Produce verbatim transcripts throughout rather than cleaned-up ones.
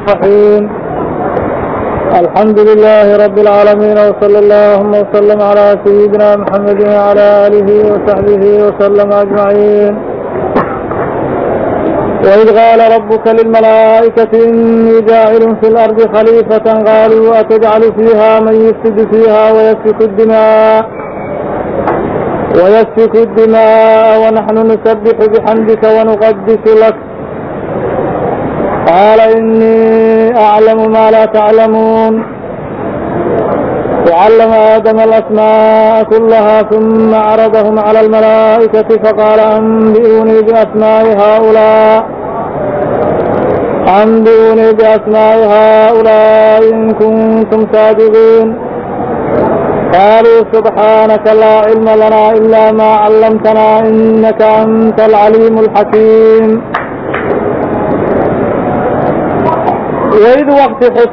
الرحيم الحمد لله رب العالمين وصلى اللهم وسلم على سيدنا محمد وعلى آله وصحبه وسلم أجمعين. وإذ قال ربك للملائكة إني جاعل في الأرض خليفة قالوا أتجعل فيها من يفسد فيها ويسفك الدماء ويسفك الدماء ونحن نسبح بحمدك ونقدس لك قال إني أعلم ما لا تعلمون. وعلم آدم الأسماء كلها ثم عرضهم على الملائكة فقال أنبئوني بأسماء هؤلاء أنبئوني بأسماء هؤلاء إن كنتم صادقين. قالوا سبحانك لا علم لنا إلا ما علمتنا إنك أنت العليم الحكيم. وإذ وقت حس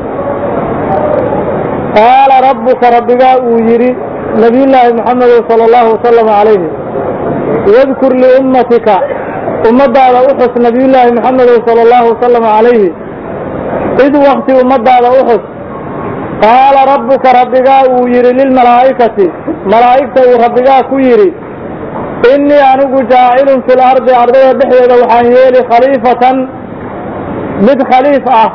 قال ربك ربك ويري نبي الله محمد صلى الله وسلم عليه واذكر لأمتك أمد على أحس نبي الله محمد صلى الله وسلم عليه إذ وقت أمد على أحس قال ربك ربك ويري للملائكة ملائكة ربك كويري إني أنك جاعل في الأرض أرضية بحية وحانيالي خليفة mid khaliif ah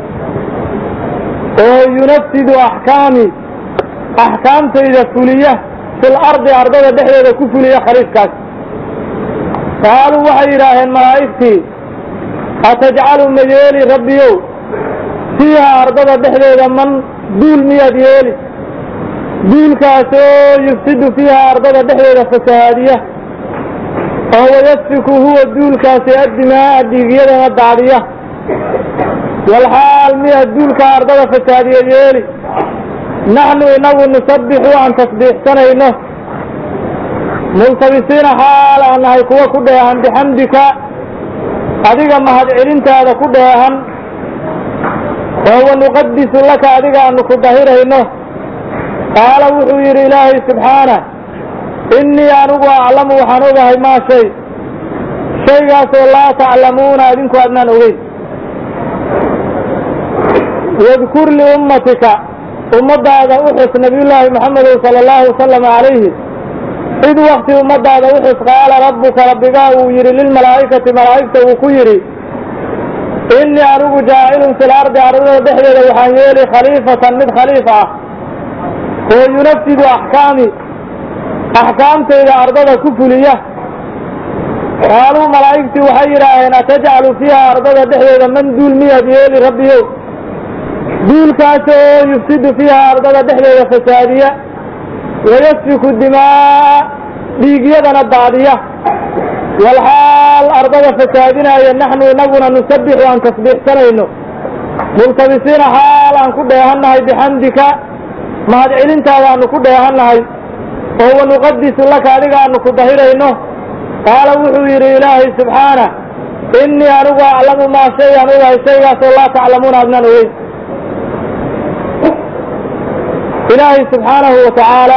oo yunafsidu axkaami axkaamtayda fuliya fil ardi ardada dhexdeeda ku fuliya khaliifkaas. qaaluu waxay yidhaaheen malaa'igtii atajcalu ma yeeli rabbiyow fiiha ardada dhexdeeda man duul miyaad yeeli duulkaasoo yufsidu fiiha ardada dhexdeeda fasahaadiya oo wayasfiku huwa duulkaasi addimaa dhiigyadana daadiya والحال مية دولك أرضا فسادية يالي نحن إنه نسبح عن تسبيح سنينه ملتبسين حال أنها يكوى كدها بحمدك أديك ما هد علمت هذا كدها وهو نقدس لك أديك أن نكدهره إنه قال وحوير إلهي سبحانه إني أنه أعلم وحنوبه ما شيء شيء قاسوا لا تعلمون أدينكم أدنان أريد. واذكر لأمتك أمد هذا أحس نبي الله محمد صلى الله وسلم عليه إذ وقت أمد هذا أحس قال ربك ربك ويري للملائكة ملائكة وكيري إني أرجو جاعل في الأرض أرضه بحية وحانيالي خليفة من خليفة وينفذ أحكامي أحكام إلى أرضه كفلية. قالوا ملائكة وحيرا أن تجعل فيها أرضه بحية من دول مية ديالي ربي دول كاسو يفسد فيها أرضها دحلة فسادية ويسفك الدماء بيقيدنا الضعضية والحال أرضها فسادنا نحن نبنا نسبح عن تسبيح سنينه ملتبسين حال أن كده يهنهي بحمدك ما هد علمت أن كده يهنهي وهو نقدس لك عليك أن كده هيرينه. قال وحوير إلهي سبحانه إني أرجو أعلم ما شيء أنه شيء لا تعلمون أبنان ويه. إلهي سبحانه وتعالى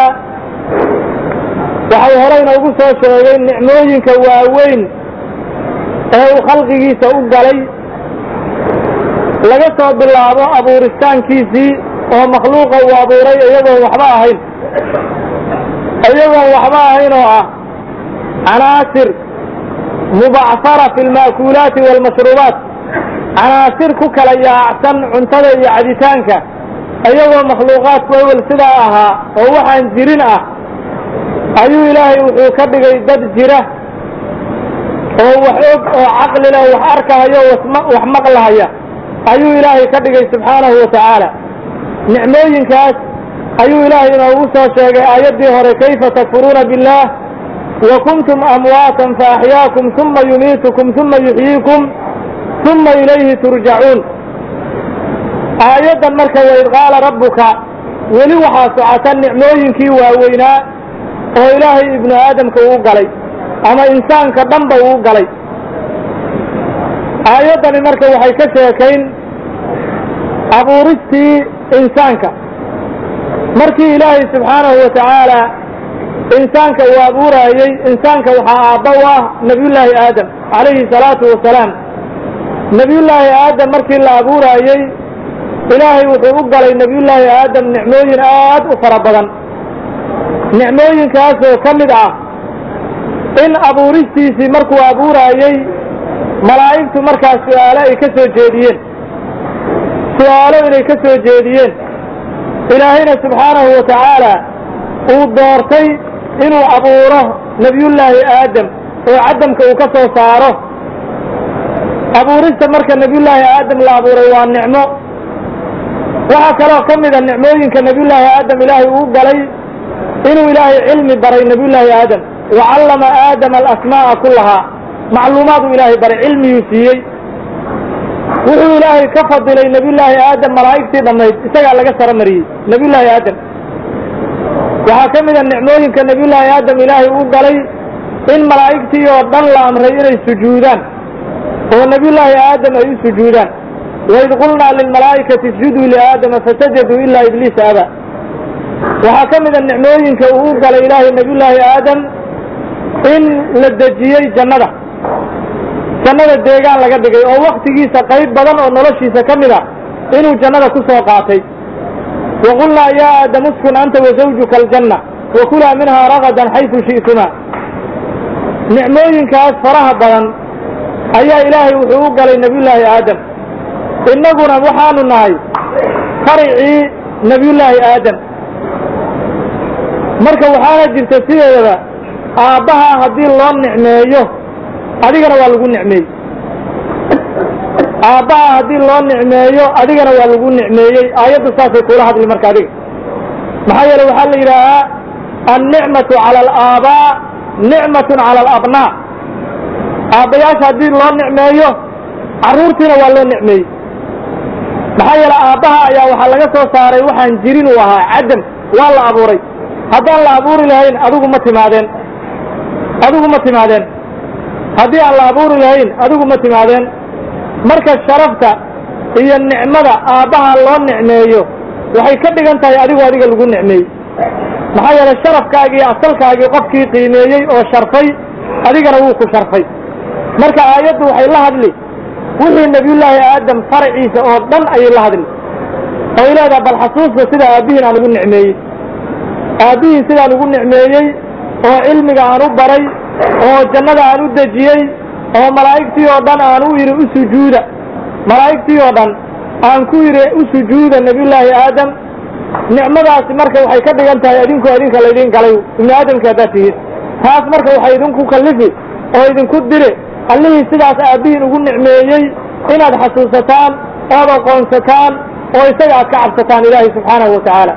وحي هرين ugu soo sheegay nicmooyinka waaweyn ee uu khalqigiisa u galay laga soo bilaabo abuuristaankiisii oo makhluuqa uu abuuray iyagoon waxba ahayn iyagoon waxba ahayn oo ah canaasir mubacfara fi lma'kuulaati waalmashruubaat canaasir ku kala yaacsan cuntada iyo cabitaanka ayagoo makhluuqaadku awel sidaa ahaa oo waxaan jirin ah ayuu ilaahay wuxuu ka dhigay dad jira oo wax og oo caqli leh wax arkahayo wax maqlahaya ayuu ilaahay ka dhigay subxaanahu wa tacaala. nicmooyinkaas ayuu ilaahay inoogu soo sheegay aayaddii hore kayfa takfuruuna billaah wa kuntum amwaatan fa axyaakum uma yumiitukum uma yuxyiikum uma ilayhi turjacuun. aayaddan marka waid qaala rabbuka weli waxaa socota nicmooyinkii waaweynaa oo ilaahay ibnu aadamka uu galay ama insaanka dhanba uu galay. aayaddani marka waxay ka sheekayn abuuristii insaanka markii ilaahay subxaanahu wa tacaala insaanka uu abuurayey. insaanka waxaa aabba u ah nabiyullaahi aadam calayhi salaatu wasalaam نبي الله آدم مركي الله أبورا يي إلهي وحوق على نبي الله آدم نعموين آد وفربضا نعموين كاسو كمدعا إن أبوريستي في مركو أبورا يي ملائكة مركا سؤالي كسو جيديين سؤالي إلي كسو جيديين إلهينا سبحانه وتعالى ودورتي إنو أبوره نبي الله آدم وعدم كوكسو صاره أبوريست مركا نبي الله آدم لا أبوره والنعمو وهكذا كمد النعموين كنبي الله آدم إلهي وقالي إنو إلهي علمي بري نبي الله آدم وعلم آدم الأسماء كلها معلومات إلهي بري علمي يسيي وهو إلهي كفض إلي نبي الله آدم ملائكتي ضمنيت إساق لك سرمري نبي الله آدم وهكمد النعموين كنبي الله آدم إلهي وقالي إن ملائكتي وضل أمري إلي سجودان ونبي الله آدم أي سجودان وإذ قلنا للملائكة اسجدوا لآدم فسجدوا إلا إبليس أبى وحكمد النعموين كوهوك على إله النبي الله آدم إن لدجيي جنة جنة الديقان لقد دقي أو وقت جيسا قريب بدن أو نرشيسا كمدا إنه جنة كسوقاتي وقلنا يا آدم اسكن أنت وزوجك الجنة وكلا منها رغدا حيث شئتما نعموين كأسفرها بدن أي إلهي وحوك على النبي الله آدم إننا وحان النهي فرعي نبي الله آدم مركا وحانا جرت سيئة آبها هدي الله نعميه أديقنا والقون نعميه آبها هدي الله نعميه أديقنا والقون نعميه آيات الصافي كلها هذه المركا دي محايا لو حال إلها النعمة على الآباء نعمة على الأبناء آبياش هدي الله نعميه عرورتنا والله نعميه maxaa yeelay aabaha ayaa waxa laga soo saaray waxaan jirin u ahaa cadam waa la abuuray haddaan la abuuri lahayn adigu ma timaadeen adigu ma timaadeen haddii aan la abuuri lahayn adigu ma timaadeen marka sharafta iyo nicmada aabaha loo nicmeeyo waxay ka dhigan tahay adigu adiga lagu nicmeeyey maxaa yeelay sharafkaaga iyo asalkaaga qofkii qiimeeyey oo sharfay adigana wuu ku sharfay marka aayaddu waxay la hadli وحي النبي الله آدم فرعيسة أو ضل أي الله هذا وإلى هذا بالحصوص سيدا أبيهن أنا نقول نعمي أبيه سيدا نقول نعمي أو علمك عنو بري أو جنة عنو دجيي أو ملائكتي وضن عنو يرئو سجودة ملائكتي وضن عنكو يرئو سجودة النبي الله آدم نعمة مركة وحي كده أنت أدينكو أدينك الذين قالوا إن آدم كذاته هاس مركة وحي يدنكو كلفي أو يدنكو الدري allihii sidaas aabbihiin ugu nicmeeyey inaad xasuusataan ood aqoonsataan oo isaga aad ka cabsataan ilaahay subxaanahu wa tacaala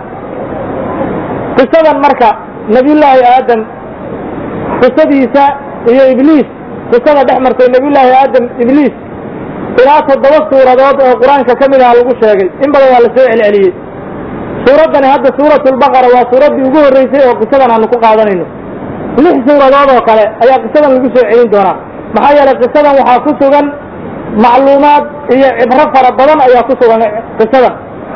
qisadan marka nebiyullaahi aadam qisadiisa iyo ibliis qisada dhex martay nebiyullaahi aadam ibliis ilaa toddoba suuradood oo qur-aanka ka mid aha lagu sheegay in badan waa la soo celceliyey suuraddani hadda suuratulbaqara waa suuraddii ugu horreysay oo qisadan aanu ku qaadanayno lix suuradood oo kale ayaa qisadan lagu soo celin doonaa maxaa yeelay qisadan waxaa ku sugan macluumaad iyo cibro fara badan ayaa ku sugan qisadan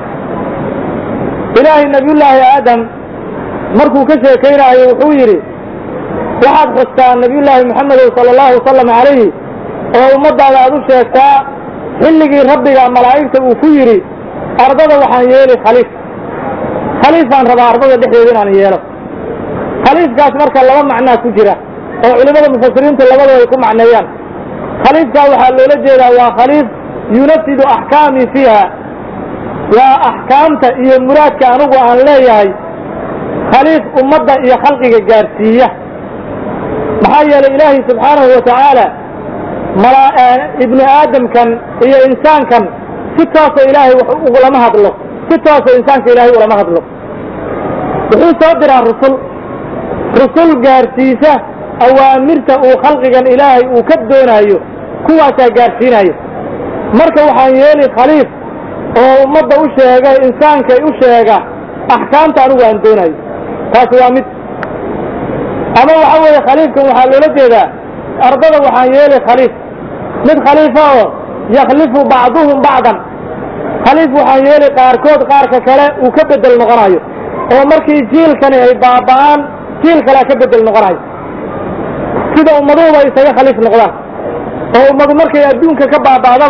ilaahay nabiyullaahi aadam markuu ka sheekaynayo wuxuu yidhi waxaad xustaa nabiyullaahi maxamedow sala allahu wasalam calayhi oo ummaddaada aad u sheegtaa xilligii rabbiga malaa'igta uu ku yidhi ardada waxaan yeeli khaliif khaliifaan rabaa ardada dhexdeeda inaan yeelo khaliifkaas marka laba macnaa ku jira oo culimada mufasiriinta labadaba ay ku macneeyaan khaliifkaa waxaa loola jeedaa waa khaliif yunasidu axkaamii fiiha waa axkaamta iyo muraadka anigu aan leeyahay khaliif ummadda iyo khalqiga gaarsiiya maxaa yeelay ilaahay subxaanahu wa tacaala ibni aadamkan iyo insaankan si toosoo ilaahay wax ugulama hadlo si toosoo insaanka ilaahay ulama hadlo wuxuu soo diraa rusul rusul gaarsiisa awaamirta uu khalqigan ilaahay uu ka doonaayo kuwaasaa gaarsiinayo marka waxaan yeeli khaliif oo ummadda u sheega insaanka u sheega axkaamta anigu aan doonayo taasi waa mid ama waxa weeye khaliifkan waxaa loola jeedaa ardada waxaan yeeli khaliif mid khaliifa oo yakhlifu bacduhum bacdan khaliif waxaan yeeli qaarkood qaarka kale uu ka bedel noqonayo oo markii jiilkani ay baaba'aan jiil kalea ka bedel noqonayo sida ummaduhuba isaga khaliif noqdaan oo ummadu markay adduunka ka baaba'daba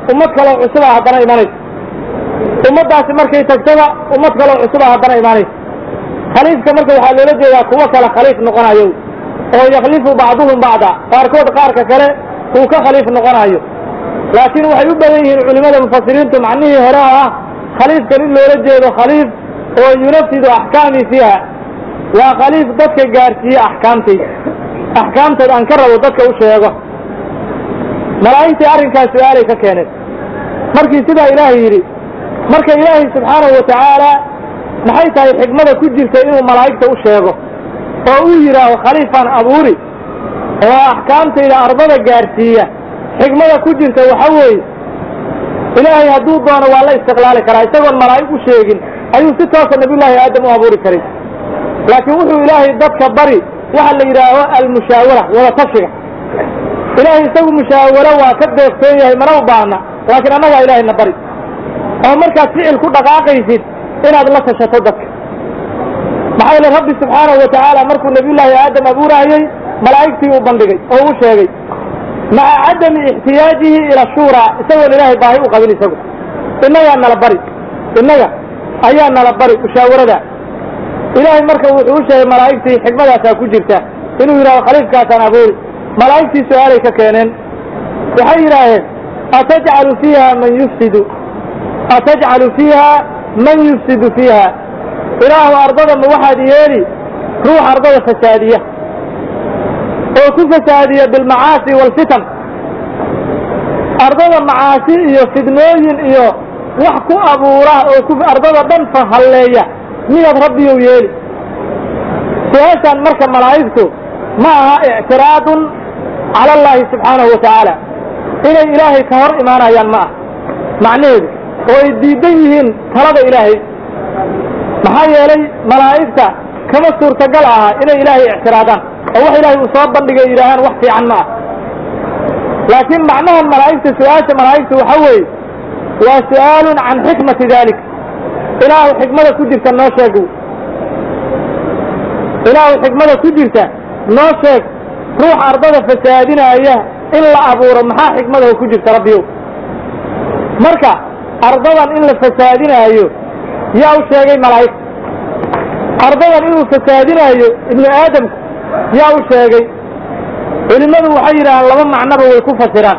ummad kaloo cusuba haddana imanaysa ummaddaasi markay tagtaba ummad kaloo cusuba haddana imanaysa khaliifka marka waxaa loola jeedaa kuwo kale khaliif noqonayo oo yakhlifu bacduhum bacda qaarkood qaarka kale uu ka khaliif noqonayo laakiin waxay u badan yihiin culimada mufasiriintu macnihii hore oo ah khaliifkan in loola jeedo khaliif oo yunafidu axkaami fiiha waa khaliif dadka gaarsiiye axkaamtayda axkaamtood aan ka rabo dadka u sheego malaa'igtii arrinkaas su-aalay ka keeneen markii sidaa ilaahay yidhi marka ilaahay subxaanahu watacaala maxay tahay xikmada ku jirta inuu malaa'igta u sheego oo uu yidhaaho khaliifaan abuuri oo axkaamtayda ardada gaarsiiya xikmada ku jirta waxa weeye ilaahay hadduu doono waa la istiqlaali karaa isagoon malaa'ig u sheegin ayuu si toosa nabiyullaahi aadam u abuuri karay laakiin wuxuu ilaahay dadka bari waxa la yidhaaho almushaawara wada tashiga ilaahay isagu mushaawaro waa ka deeqtoon yahay mana u baahna laakiin annagaa ilaahayna bari oo markaad ficil ku dhaqaaqaysid inaad la tashato dadka maxaa yeele rabbi subxaanahu watacaala markuu nabiyullaahi aadam abuuraayey malaa'igtii uu bandhigay oo u sheegay maca cadami ixtiyaajihi ila shuuraa isagoon ilaahay baahi u qabin isagu innagaa nala bari innaga ayaa nala bari mushaawarada ilaahay marka wuxuu u sheegay malaa'igtii xikmadaasaa ku jirta inuu yidhahdo khaliifkaasaan abuuri malaa'igtii su-aalay ka keeneen waxay yidhaaheen atajcalu fiiha man yufsidu atajcalu fiiha man yufsidu fiiha ilaahu ardada ma waxaad yeeli ruux ardada fasaadiya oo ku fasaadiya bilmacaasi waalfitan ardada macaasi iyo fidnooyin iyo wax ku abuura oo ku ardada dhan fahalleeya miyaad rabbiyow yeeli su-aashaan marka malaa'igtu ma aha ictiraadun cala allaahi subxaanahu watacaala inay ilaahay ka hor imaanayaan ma ah macnaheedu oo ay diidan yihiin talada ilaahay maxaa yeelay malaa'igta kama suurtagal aha inay ilaahay ictiraadaan oo wax ilaahay uu soo bandhigay yidhaahaan wax fiican ma ah laakiin macnahan malaa'igta su-aasha malaa'igtu waxa weeye waa su'aalun can xikmati dalik ilaahu xikmada ku jirta noo sheeg ilaahu xikmada ku jirta noo sheeg ruux ardada fasaadinaya in la abuuro maxaa xikmadahu ku jirta rabbiyow marka ardadan in la fasaadinaayo yaa u sheegay malaa'igta ardadan inuu fasaadinaayo ibnu aadamku yaa u sheegay culimmadu waxay yidhahaan laba macnoba way ku fasiraan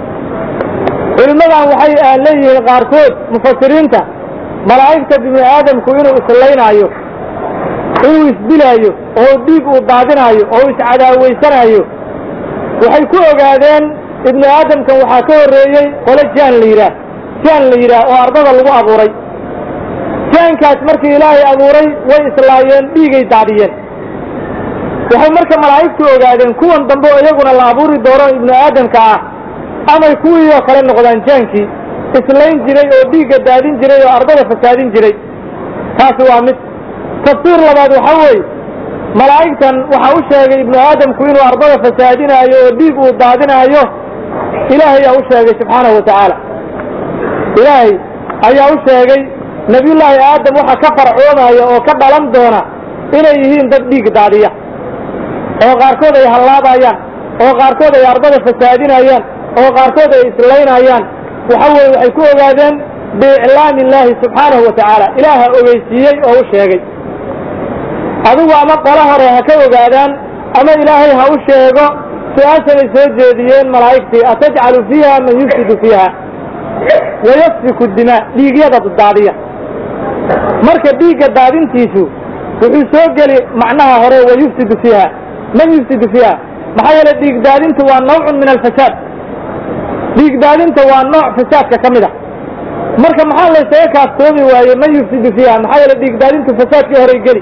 culimmadan waxay leeyihiin qaarkood mufasiriinta malaa'igta bini aadamku inuu islaynaayo inuu isdilaayo oo dhiig uu daadinaayo oo iscadaawaysanaayo waxay ku ogaadeen ibnu aadamkan waxaa ka horreeyey qole jaan la yidhaah jaan la yidhaah oo ardada lagu abuuray jaankaas markii ilaahay abuuray way islaayeen dhiigay daadiyeen waxay marka malaa'igtu ogaadeen kuwan dambe oo iyaguna la abuuri doono ibnu aadamka ah amay kuwii oo kale noqdaan jaankii islayn jiray oo dhiigga daadin jiray oo ardada fasaadin jiray taasi waa mid tafsiir labaad waxa weeye malaa'igtan waxa u sheegay ibnu aadamku inuu ardada fasaadinaayo oo dhiig uu daadinaayo ilaahay ayaa u sheegay subxaanahu watacaala ilaahay ayaa u sheegay nebiyullaahi aadam waxa ka farcoonaya oo ka dhalan doona inay yihiin dad dhiig daadiya oo qaarkood ay hallaabayaan oo qaarkood ay ardada fasaadinayaan oo qaarkood ay islaynayaan waxa weeye waxay ku ogaadeen biiclaami illaahi subxaanahu watacaala ilaaha ogeysiiyey oo u sheegay adigu ama qolo hore ha ka ogaadaan ama ilaahay ha u sheego su-aashanay soo jeediyeen malaa'igtii atajcalu fiiha man yufsidu fiiha wayasfiku dimaa dhiigyada daadiya marka dhiigga daadintiisu wuxuu soo geli macnaha hore wayufsidu fiiha man yufsidu fiiha maxaa yeele dhiig daadintu waa nawcun min alfasaad dhiig daadinta waa nooc fasaadka ka mid a marka maxaa laysaga kaaftoomi waaye man yufsidu fiiha maxaa yeele dhiig daadintu fasaadkii horey geli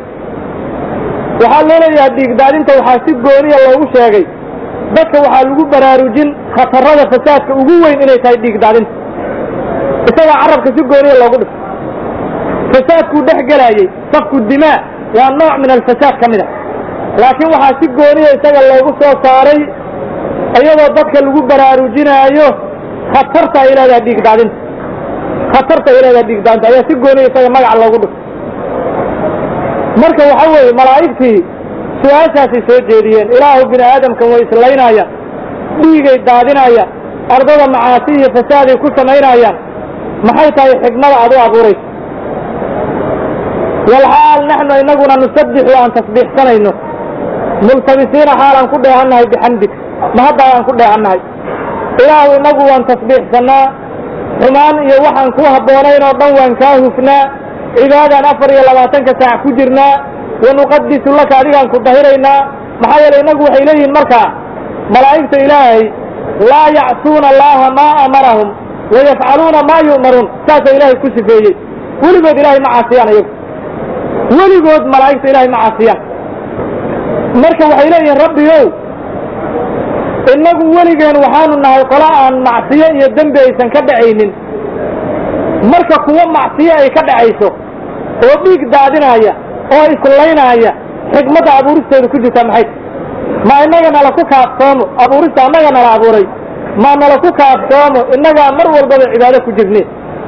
waxaa loo leeyahay dhiig daadinta waxaa si gooniya loogu sheegay dadka waxaa lagu baraarujin khatarada fasaadka ugu weyn inay tahay dhiig daadinta isagaa carabka si gooniya loogu dhifo fasaadkuu dhex gelaayey safku dimaa waa nooc min alfasaad ka mid a laakiin waxaa si gooniya isaga loogu soo saaray iyadoo dadka lagu baraarujinaayo khatarta ay leedahay dhiig daadinta khatarta ay leedahay dhiig daadinta ayaa si gooniya isaga magaca loogu dhifo marka waxa weeye malaa'igtii su-aashaasay soo jeediyeen ilaahu bini aadamkan way islaynaya dhiigay daadinaya ardada macaasi iyo fasaaday ku samaynayaan maxay tahay xigmada aad u abuurayso walxaal naxnu inaguna nusabbixu aan tasbiixsanayno multabisiina xaalaan ku dheehannahay bixamdig mahaddaa aan ku dheehannahay ilaahu inagu waan tasbiixsannaa xumaan iyo waxaan ku habboonayn oo dhan waan kaa hufnaa cibaadaan afar iyo labaatanka saac ku jirnaa wanuqadisu laka adigaan ku dahiraynaa maxaa yeelay inagu waxay leeyihiin markaa malaa'igta ilaahay laa yacsuuna allaha maa amarahum wayafcaluuna maa yu'maruun saasaa ilaahay ku sifeeyey weligood ilaahay ma caasiyaan iyagu weligood malaa'igta ilaahay ma caasiyaan marka waxay leeyihiin rabbiyow inagu weligeen waxaanu nahay qola aan macsiyo iyo dembi aysan ka dhacaynin marka kuwo macsiyo ay ka dhacayso oo dhiig daadinaya oo islaynaya xikmadda abuuristooda ku jirta maxay ma inaga nala ku kaaftoomo abuurista annaga nala abuuray ma nala ku kaaftoomo innagaa mar walbaba cibaado ku jirne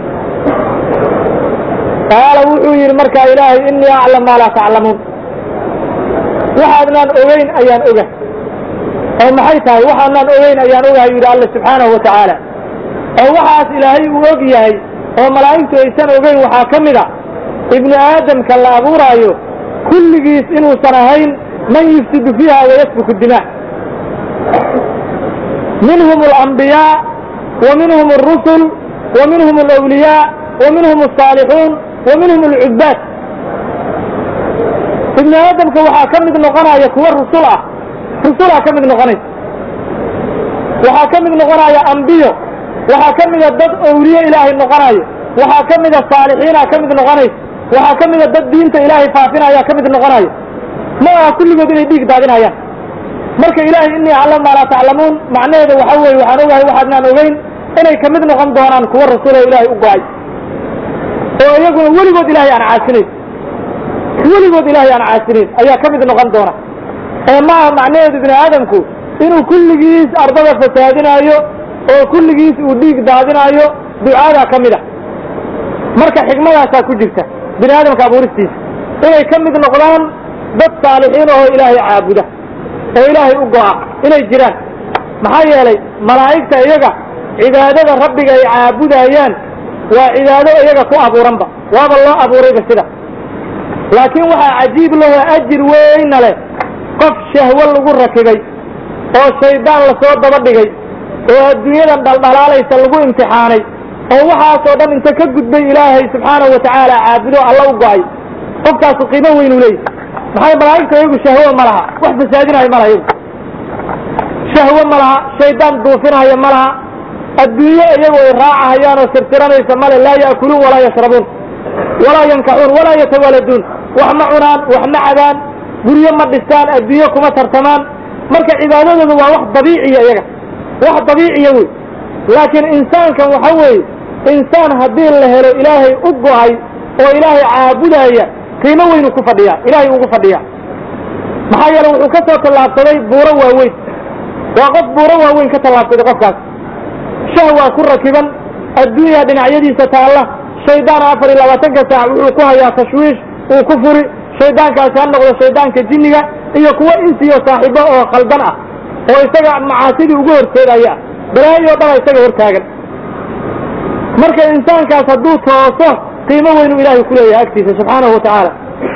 qaala wuxuu yidhi markaa ilaahay innii aclam maa laa taclamuun waxaadnaan ogeyn ayaan oga oo maxay tahay waxaanaan ogeyn ayaan ogahay yidhi alla subxaanahu wa tacaala oo waxaas ilaahay uu og yahay oo malaa'igtu aysan ogeyn waxaa ka mid a ibnu aadamka la abuuraayo kulligiis inuusan ahayn man yufsidu fiiha wayasfuku dimaa minhum alambiyaa wa minhum alrusul wa minhum alawliyaa wa minhum alsaalixuun wa minhum alcubbaad ibnu aadamka waxaa ka mid noqonaya kuwa rusul ah rusulaa ka mid noqonaysa waxaa ka mid noqonaya ambiyo waxaa ka mida dad awliye ilaahay noqonayo waxaa ka mida saalixiinaa ka mid noqonaysa waxaa ka mida dad diinta ilaahay faafinaya ka mid noqonayo ma aha kulligood inay dhiig daadinayaan marka ilaahay innii aclam maa laa taclamuun macnaheeda waxa weeye waxaan ogahay waxaadnaan ogeyn inay ka mid noqon doonaan kuwa rasuul oo ilaahay u go-ay oo iyaguna weligood ilaahay aan caasinayn weligood ilaahay aan caasinayn ayaa ka mid noqon doona ee maaha macnaheedu bini aadamku inuu kulligiis ardada fasaadinaayo oo kulligiis uu dhiig daadinaayo ducaadaa ka mid a marka xikmadaasaa ku jirta bini aadamka abuuristiisa inay ka mid noqdaan dad saalixiin oo ilaahay caabuda oo ilaahay u go'a inay jiraan maxaa yeelay malaa'igta iyaga cibaadada rabbiga ay caabudayaan waa cibaado iyaga ku abuuranba waaba loo abuurayba sida laakiin waxaa cajiib laho ajir weyna leh qof shahwo lagu rakibay oo shaydaan lasoo daba dhigay oo adduunyadan dhaldhalaalaysa lagu imtixaanay oo waxaasoo dhan inta ka gudbay ilaahay subxaanahu wa tacaala caabudo alla u go'ay qofkaasu qiimo weyn u leeyahy maxay malaa'igta iyagu shahwo ma laha wax fasaadinayo ma laha iyagu shahwo ma laha shaydaan duufinaya ma laha adduunye iyagu ay raacahayaan oo sirtiranaysa male laa ya'kuluun walaa yashrabuun walaa yankaxuun walaa yatawaladuun wax ma cunaan wax ma cabaan guryo ma dhistaan adduunye kuma tartamaan marka cibaadadooda waa wax dabiiciya iyaga wax dabiiciya wey laakiin insaankan waxa weeye insaan haddii la helo ilaahay u go'ay oo ilaahay caabudaya qiimo weynu ku fadhiyaa ilaahay ugu fadhiyaa maxaa yeele wuxuu ka soo tallaabsaday buuro waaweyn waa qof buuro waaweyn ka tallaabsaday qofkaas shahwaa ku rakiban adduunyaa dhinacyadiisa taalla shaydaan afar iyo labaatanka saac wuxuu ku hayaa tashwiish uu ku furi shaydaankaasi ha noqdo shaydaanka jinniga iyo kuwo insiyo saaxiibo oo khaldan ah oo isaga macaasidii ugu horseedaya balaayo dhaba isaga hortaagan marka insaankaas hadduu tooso qiimo weynu ilaahay ku leeyahay agtiisa subxaanahu wa tacaala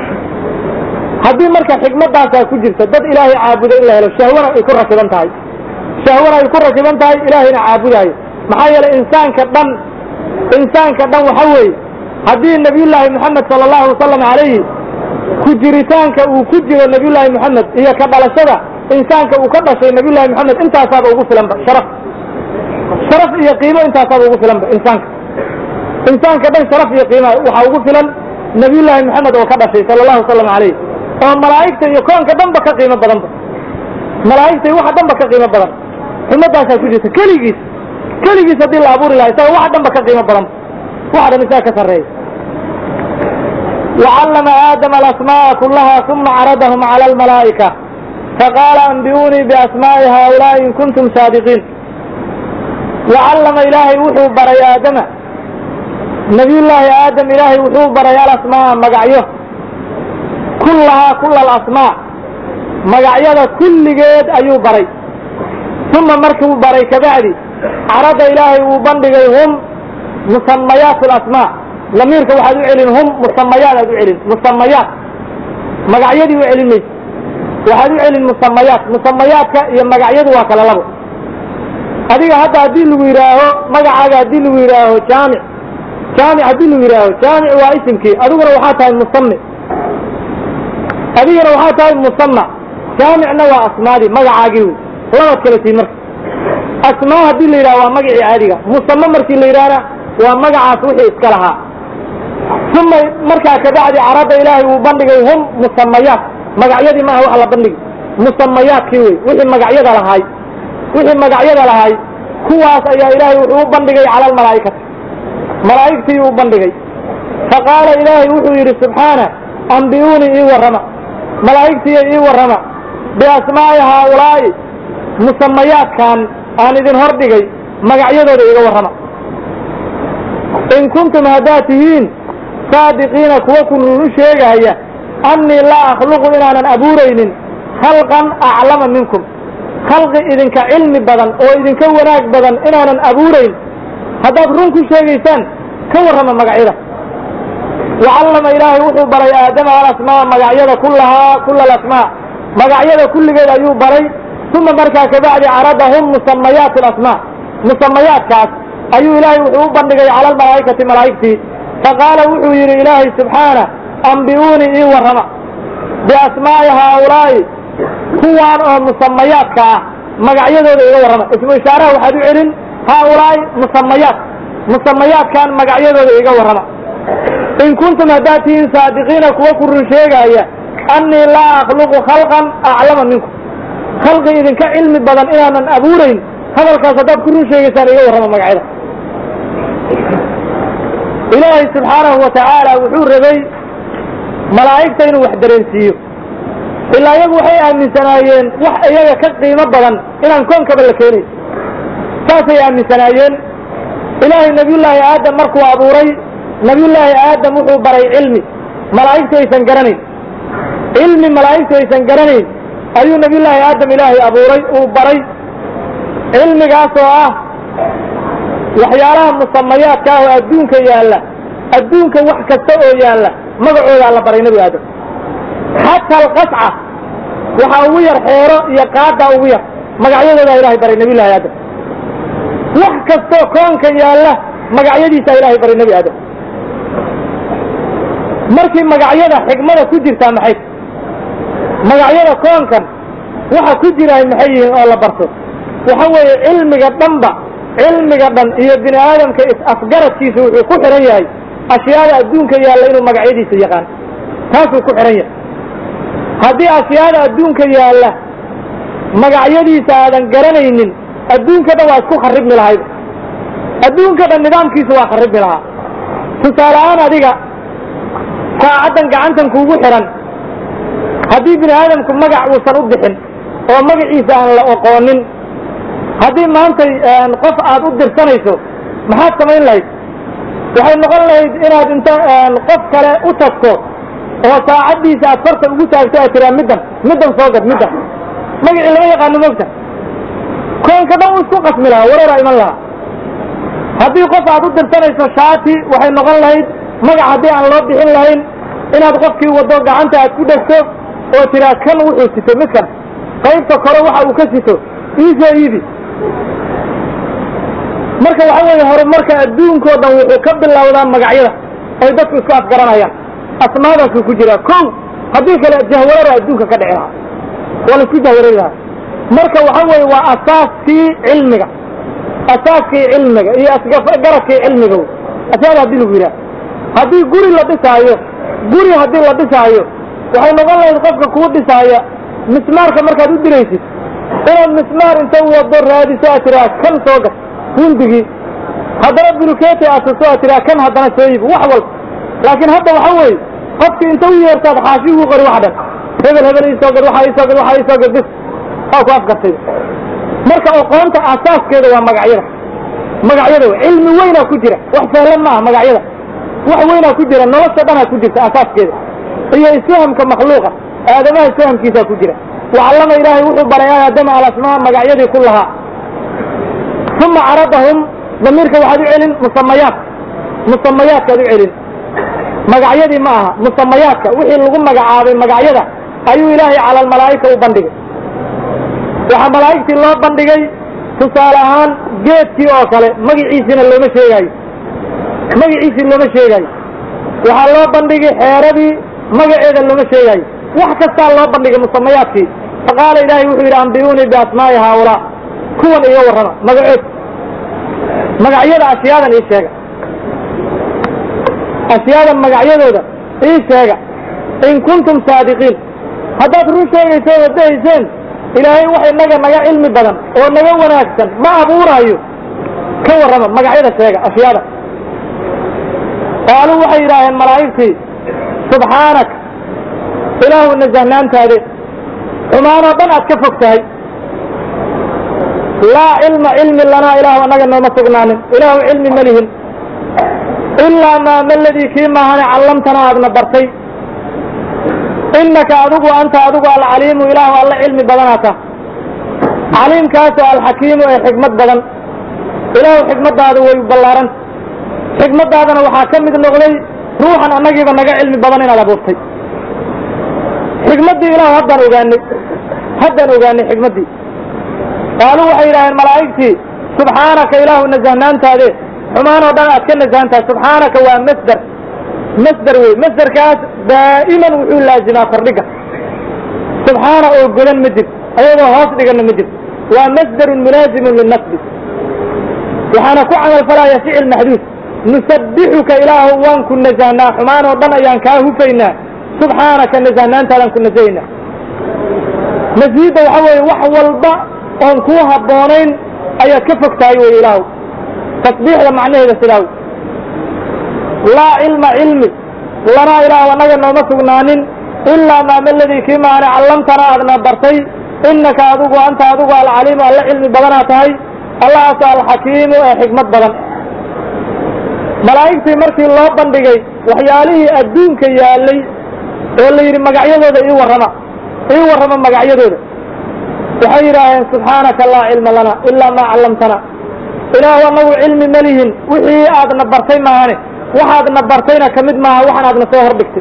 haddii marka xikmadaasaa ku jirta dad ilaahay caabuda in la helo shahwana ay ku rakiban tahay shahwana ay ku rakiban tahay ilaahayna caabudaayo maxaa yeelay insaanka dhan insaanka dhan waxa weeye haddii nabiyullaahi moxamed sala allahu wasalam calayhi ku jiritaanka uu ku jiro nabiyullaahi moxamed iyo ka dhalashada insaanka uu ka dhashay nabiyullaahi moxamed intaasaaba ugu filanba sharaf sharaf iyo qiimo intaasaaba ugu filanba insaanka insaanka dhan sharaf iyo qiima waxaa ugu filan nabiyullaahi moxamed oo ka dhashay sala allahu wasalam calayh oo malaa'igta iyo koonka dhanba ka qiimo badanba malaa'igta iyo waxa dhanba ka qiimo badan xumadaasaa ku jirta keligiis keligiis haddii la abuuri lahaa isaga waxa dhanba ka qiimo badanba waxa dhan isaga ka sarreeya wacallama aadama alasmaa'a kullaha uma caradahum cala almalaa'ika faqaala anbi'uunii biasmaa'i haaulaa'i in kuntum saadiqiin wacallama ilaahay wuxuu baray aadama nabiyullaahi aadam ilaahay wuxuu baray alasmaa'a magacyo kullahaa kulla alasmaa magacyada kulligeed ayuu baray uma markuu baray kabacdi عرض إلهي وبندقهم مسميات الأسماء لميرك واحد يعلن هم مسميات يعلن مسميات مقعيدي يعلن ليس واحد يعلن مسميات مسميات يا مقعيد وكلا لبو هذه هذا دين ويراه مقعد دين ويراه جامع جامع دين ويراه جامع واسمك أدونا وحاتها المصمم هذه وحاتها المصمم جامع نوع أسماء مقعاجيو لا كلتي مر أسماء دين ويراه مقعي عادية مصمم مركي ويراه ومقع سوحي إسكالها ثم مركا كبعد عرض إلهي وبندقهم مسميات مقعيدي ما هو على بندق مسميات كيوي وحي مقعيد لهاي وحي مقعيد لهاي كواس يا إلهي وبندقي على الملائكة ملائكتي وبندقي فقال إلهي وحي سبحانه أنبئوني إيه ورما ملائكتي إيه ورما بأسماء هؤلاء مسميات كان آن إذن هردقي مقعيد إيه ورما إن كنتم هداتهين صادقين كوكم الشيء هي أني لا أخلق إلا أن أبورين خلقا أعلم منكم خلق إذن كعلم بدن أو إذن كوناك بدن إلا أن أبورين هذا برونك الشيء يسان كورهم مقعدة وعلم إلهي وحو بري آدم على الأسماء مقعدة كلها كل الأسماء مقعدة كل غير أيوب بري ثم مركا كبعد عرضهم مسميات الأسماء مسميات كاس أيو إلهي وحو بندقي على الملائكة ملائكتي فقال وحو يري إلهي سبحانه أنبئوني إيه ورما بأسماء هؤلاء كوان أو مسميات كا مقعيدوا إيه ورما اسمه إشارة وحد يعلن هؤلاء مسميات مسميات كان مقعيدوا إيه ورما إن كنتم هداتين صادقين كوكر شيئا أني لا أخلق خلقا أعلم منكم خلقي إذن كعلم بدن إلى من أبورين هذا الكاسدات كل شيء يسان إيه ورما مقعيدة إلهي سبحانه وتعالى وحور ربي ملائكتين وحدرين سيو إلا يقو حيئا من سنايين وح إياك كقي مبضا إلا نكون قبل الكيني ساسيا من سنايين إلهي نبي الله آدم مركو أبوري نبي الله آدم وحو بري علمي ملائكتين سنقرني علمي ملائكتين سنقرني أيو نبي الله آدم إلهي أبوري وبري علمي قاسوا waxyaalaha musammayaadka oo adduunka yaala adduunka wax kasta oo yaala magacooda la baray nabi aadam hatta alqas'a waxa ugu yar xeero iyo qaada ugu yar magacyadooda ilaahay baray nabi aadam wax kasta koonka yaala magacyadiisa ilaahay baray nabi aadam markii magacyada xigmada ku jirta maxay magacyada koonkan waxa ku jira maxay oo la barto waxa weeye cilmiga dhanba cilmiga dhan iyo bini aadamka is afgaradkiisa wuxuu ku xiran yahay ashyaada adduunka yaalla inuu magacyadiisa yaqaan taasuu ku xiran yahay haddii ashyaada adduunka yaalla magacyadiisa aadan garanaynin adduunka dhan waa isku kharibmi lahayd adduunka dhan nidaamkiisa waa kharibmi lahaa tusaale ahaan adiga saacaddan gacantan kuugu xiran haddii bini aadamku magac uusan u bixin oo magaciisa aan la oqoonin haddii maanta qof aad u dirsanayso maxaad samayn lahayd waxay noqon lahayd inaad inta qof kale u tagto oo saacaddiisa aad farta ugu taagto aad tiraa middan middan soo gad middan magacii lama yaqaano mogta koonka dhan u isku qasmi lahaa wareeraa iman lahaa haddii qof aad u dirsanayso shaati waxay noqon lahayd magac haddii aan loo bixin lahayn inaad qofkii waddo gacanta aad ku dhegto oo tiraa kan wuxuu sito midkan qaybta kore waxa uu ka sito iisoo iibi marka waxa weeye horumarka adduunkoo dhan wuxuu ka bilowdaa magacyada ay dadku isku afgaranayaan asmaadaasuu ku jiraa kow haddii kale jahwarara adduunka ka dhici lahaa waa la isku jahwarari lahaa marka waxa weeye waa asaaskii cilmiga asaaskii cilmiga iyo asgaradkii cilmiga asaada haddii lagu yidhaha haddii guri la dhisaayo guri haddii la dhisaayo waxay noqon lahayd qofka kuu dhisaaya mismaarka markaad u diraysid inaad mismaar inta wado raadiso aad tiraa kan soo gas hundigii haddana buluketi aad tuso aad tiraa kan haddana soo iib wax walba laakiin hadda waxa weeye qofkii inta u yeertaad xaashi ugu qori wax dhan hebel hebel iisoo gad waxa iisoo gad waxa iisoo gad bis waa ku afgartay marka aqoonta asaaskeeda waa magacyada magacyada cilmi weynaa ku jira wax sahlan maaha magacyada wax weynaa ku jira nolosha dhanaa ku jirta asaaskeeda iyo isfahamka makhluuqa aadamaha isfahamkiisaa ku jira وعلم إلهي وحو بري آدم على اسماء مقعيدي كلها ثم عرضهم ضميرك واحد علم مسميات مسميات كذي علم مقعيدي معها مسميات وحي اللغم مقعابي مقعيدة أيو إلهي على الملائكة وبندق وحا ملائكة الله بندقي تصالحان جيتي أوكالي مقعيسين اللي مشيغي مقعيسين اللي مشيغي وحا الله بندقي حيربي مقعيد اللي مشيغي وحكستا الله بندقي مسميات فيه فقال إلهي وحي أنبيوني بأسماء هؤلاء كون إيو ورنا مقعيد مقعيدة أشياء إيشيغ أشياء مقعيدة إيشيغ إن كنتم صادقين هذا تروح شيء يسوي الدهيسين إلهي وحي نجا نجا علم بدن ونجا وناكسن ما أبوه أيو كور رمى مقعيدة شيء أشياء قالوا وحي إلهي الملائكة سبحانك إله النزهنان تهدي وما أنا بنات كفك تهي لا علم علم لنا إله ونجا نوم سقنان إله علم مليهن إلا ما ما الذي كيما هنا علمتنا هذا برتي إنك أدوك وأنت أدوك العليم إله الله علم بدناته عليم كاسو الحكيم وحكمة بدن إله حكمة هذا ويبلارن حكمة هذا وحاكم مثل نغلي روحا أنجي بنجا علم بدننا على بوستي حكمة دي إله هذا نوجاني هذا نوجاني حكمة دي قالوا وحي إله الملائكة سبحانك إله النزهنان تهدي حمان ودنا أتكلم نزهنتها سبحانك ومصدر مصدر وي مصدر كاس دائما وحول لازمة فرقة سبحانه وقلن مدد أيضا هاس لقلن مدد ومصدر ملازم للنصب وحانا كعمل فلا يسيع المحدوث نسبحك إله وان كنا نزهنا حمان ودنا ينكاه فينا سبحانك نزهنا أنت لن كنا زينا مزيد وحوي وحوى الباء وانكوها بونين أي كفك تايوي إله تصبيح لمعنى هذا سلاو لا علم علمي لنا إله ونجا نوم سقنان إلا ما من الذي كما أنا علمتنا أدنى برتي إنك أدوك وأنت أدوك العليم على علم بدناتهي الله أسأل الحكيم وحكمة بدن ملائكتي مركي الله بندقي وحياليه الدين كيالي واللي يري مقعيده ده إيه ورما إيه ورما مقعيده ده وحيرا سبحانك لا علم لنا إلا ما علمتنا إله ونو علم مليهن وحي أدنى برتي معاني waxaad nabartayna kamid maaha waxaan aad nasoo hordhigtay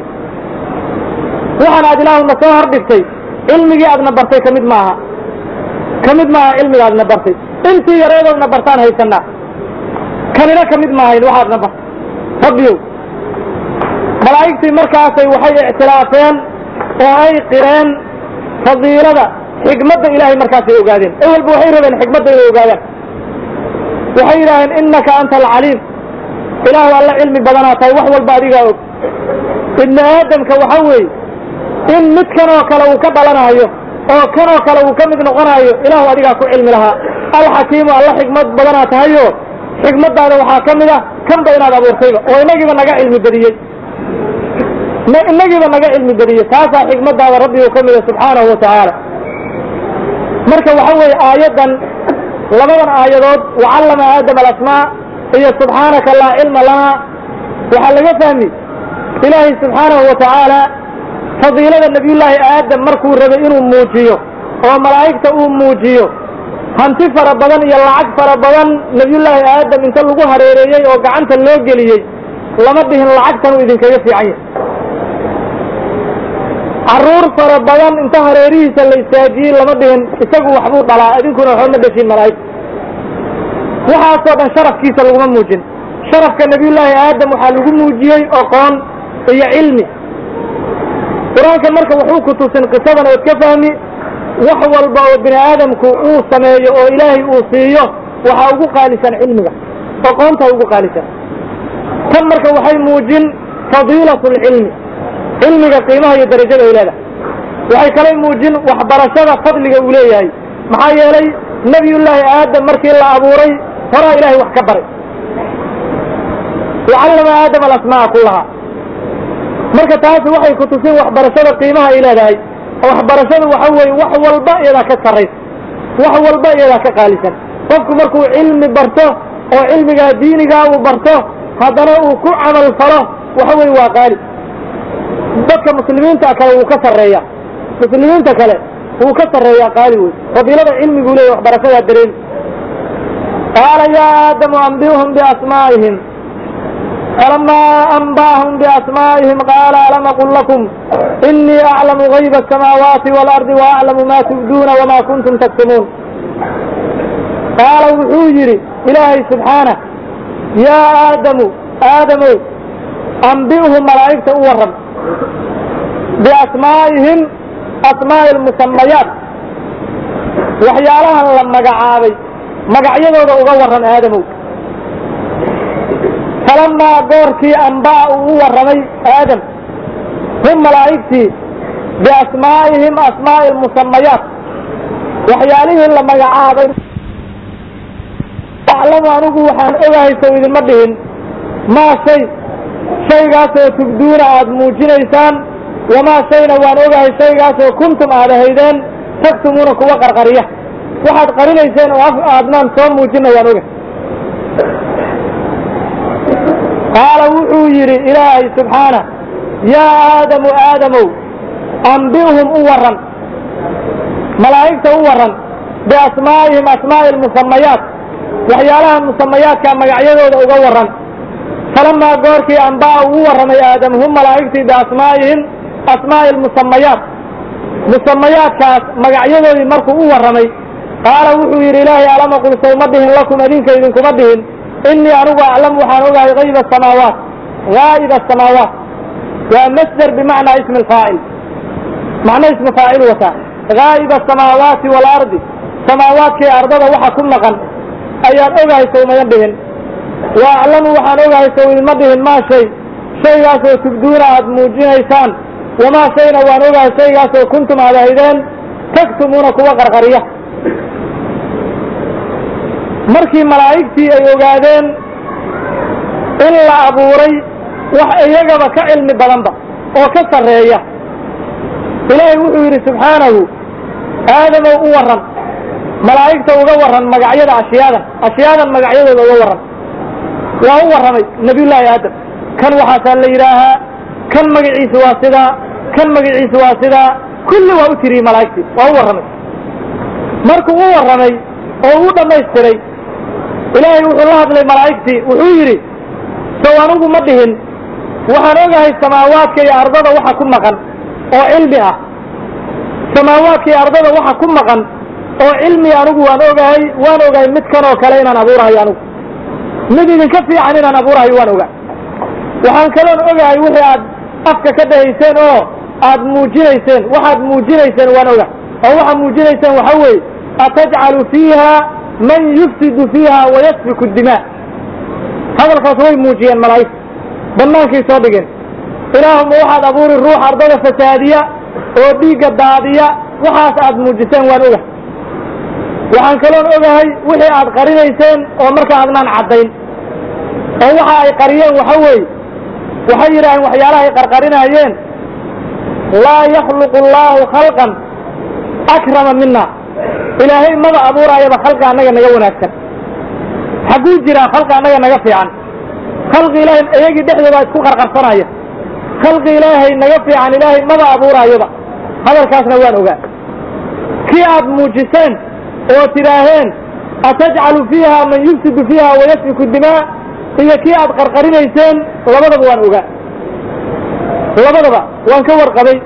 waxaan aad ilaahu nasoo hordhigtay cilmigii aad nabartay kamid maaha kamid maaha cilmiga aad nabartay intii yareedood nabartaan haysanaa kanina kamid maahayn waxaad nabartay rabbiyow malaa'igtii markaasay waxay ictilaafeen oo ay qireen fadiilada xikmadda ilaahay markaasay ogaadeen awalba waxay rabeen xikmadda inay ogaadaan waxay yidhaaheen innaka anta alcaliim إله الله علم بدناتي وحو البادية ابن آدم كوحوي إن متكنوا كلو كبلنا هيو أو كانوا كلو كمد نقنا هيو إله أديك كو علم لها الحكيم الله حكمة بدناتي هيو حكمة هذا وحاكم له كم بين هذا بورسيبه ونجي بنجا علم بدية نجي بنجا علم بدية هذا حكمة هذا ربي وكمل سبحانه وتعالى مركب وحوي آية لمن آيات وعلم آدم الأسماء هي سبحانك لا علم لنا وحل فهمي إلهي سبحانه وتعالى فضيلة النبي الله آدم مركو ربئين موجيه وملائكة موجيه هانتي فربضان يلعك فربضان نبي الله آدم انت لغو هريريي وقعنت اللوغليي لما بهن لعك تنو إذن كيفي عين عرور فربضان انت هريريه سليساجي لما بهن استقوا وحبوط على إذن كنا حولنا بشين ملائكة وحاصل شرف كيس لغو موجين شرف كنبي الله آدم وحالغو موجيي أقان هي علمي قرآن كمركة وحوكو توسن قصبا واتكفهمي وحوى الباو بن آدم كو سمي او إلهي اوصيه وحاوغو قالسا علمي فقامت هاوغو قالسا كمركة وحي موجين فضيلة العلم علمي قيمة هي درجة إلهي وحي كلي موجين وحبرشة فضل أوليه محايا لي نبي الله آدم مركي الله أبوري فرى إلهي وحكبري وعلم آدم الأسماء كلها مركة تاسي وحي كتسين وحبرشة قيمها إلى ذاي وحبرشة وحوي وحو الباء إذا كسريت وحو الباء إذا كقالسا ففك مركو علم برته وعلم ديني وبرته هذا كو عمل الفرح وحوي وقالي بك مسلمين تأكلوا وكسر ريا مسلمين تأكلوا وكسر ريا قالوا فضيلة علم يقولوا وحبرشة الدرين قال يا آدم أنبئهم بأسمائهم فلما أنبأهم بأسمائهم قال ألم أقل لكم إني أعلم غيب السماوات والأرض وأعلم ما تبدون وما كنتم تكتمون. قال وحوجري إلهي سبحانه يا آدم آدم أنبئهم ملائكة ورم بأسمائهم أسماء المسميات وحيالها لما قعابي مقعيدو ذا أغورن آدم. فلما قوركي أنباء ورمي آدم هم ملائكتي بأسمائهم أسماء المسميات وحيالهم لما قعابي أعلم أنه وحان أغاهي سويد المدهن ما شيء شيء قاسو تبدون عاد موجينيسان وما شيء وان أغاهي شيء قاسو كنتم على هيدان تكتمونك وقر قرية waxaad qarinayseen oo aadnaan soo muujinay waan oga. qaala wuxuu yidhi ilaahay subxaana yaa aadamu aadamow anbi'hum u waran malaa'igta u waran biasmaa'ihim asmaa'i lmusamayaat waxyaalaha musamayaadka magacyadooda uga waran. falamaa goorkii anba'a ugu warramay aadam hum malaa'igtii biasmaa'ihim asmaa'i lmusamayaat musamayaadkaas magacyadoodii markuu u warramay qaala wuxuu yidhi ilaahay alama qul sawma dhihin lakum adinka idinkuma dhihin inii anugu aclam waxaan ogahay hayba asamaawaat gaa'iba asamaawaat waa masder bimacnaa ismi alfaacil macno ismi faacil wataa gaa'iba asamaawaati waalardi samaawaadkii ardada waxa ku maqan ayaan ogahay sawmayan dhihin wa aclamu waxaan ogahay saw idinma dhihin maa shay shaygaasoo tubduuna aad muujinaysaan wamaa shayna waan ogahay shaygaasoo kuntum aad ahaydeen taktumuuna kuwa qarqariya. markii malaa'igtii ay ogaadeen in la abuuray wax iyagaba ka cilmi badanba oo ka sarreeya ilaahay wuxuu yidhi subxaanahu aadamow u warran malaa'igta uga warran magacyada ashyaadan ashyaadan magacyadooda uga warran. waa u warramay nebiyullaahi aadam kan waxaasaa la yidhaahaa kan magaciisa waa sidaa kan magaciisa waa sidaa kulli waa u tiriyey malaa'igtii waa u warramay. markuu u warramay oo u dhammaystiray ilaahay wuxuu la hadlay malaa'igtii wuxuu yidhi sow anugu ma dhihin waxaan ogahay samaawaadka iyo ardada waxa ku maqan oo cilmi ah samaawaadka iyo ardada waxa ku maqan oo cilmi anigu waan ogahay waan ogahay mid kanoo kale inaan abuurahayo anigu mid idinka fiican inaan abuurahayo waan ogahay. waxaan kaloon ogahay wixii aad afka ka dhahayseen oo aad muujinayseen waxaad muujinayseen waan ogahay oo waxaad muujinayseen waxa weeye atajcalu fiiha man yufsidu fiiha wayasfiku dimaa. hadalkaas way muujiyeen malaa'igta bannaankay soo dhigeen ilaahuma waxaad abuuri ruux ardada fasaadiya oo dhiigga daadiya waxaas aad muujiseen waan ogahay. waxaan kaloon ogahay wixii aad qarinayseen oo markaa adnaan caddayn oo waxa ay qariyeen waxa weeye waxay yidhaaheen waxyaalaha ay qarqarinaayeen laa yakhluqu allaahu khalqan akrama mina ilaahay maba abuuraayaba khalqi annaga naga wanaagsan xagguu jiraa khalqi annaga naga fiican khalqi ilaahay iyagii dhexdooda isku qarqarsanaya khalqi ilaahay naga fiican ilaahay maba abuuraayoba. hadalkaasna waan ogaa. kii aad muujiseen oo tidhaaheen atajcalu fiiha man yufsidu fiiha wayasfiku dimaa iyo kii aad qarqarinayseen labadaba waan ogaa labadaba waan ka warqabay.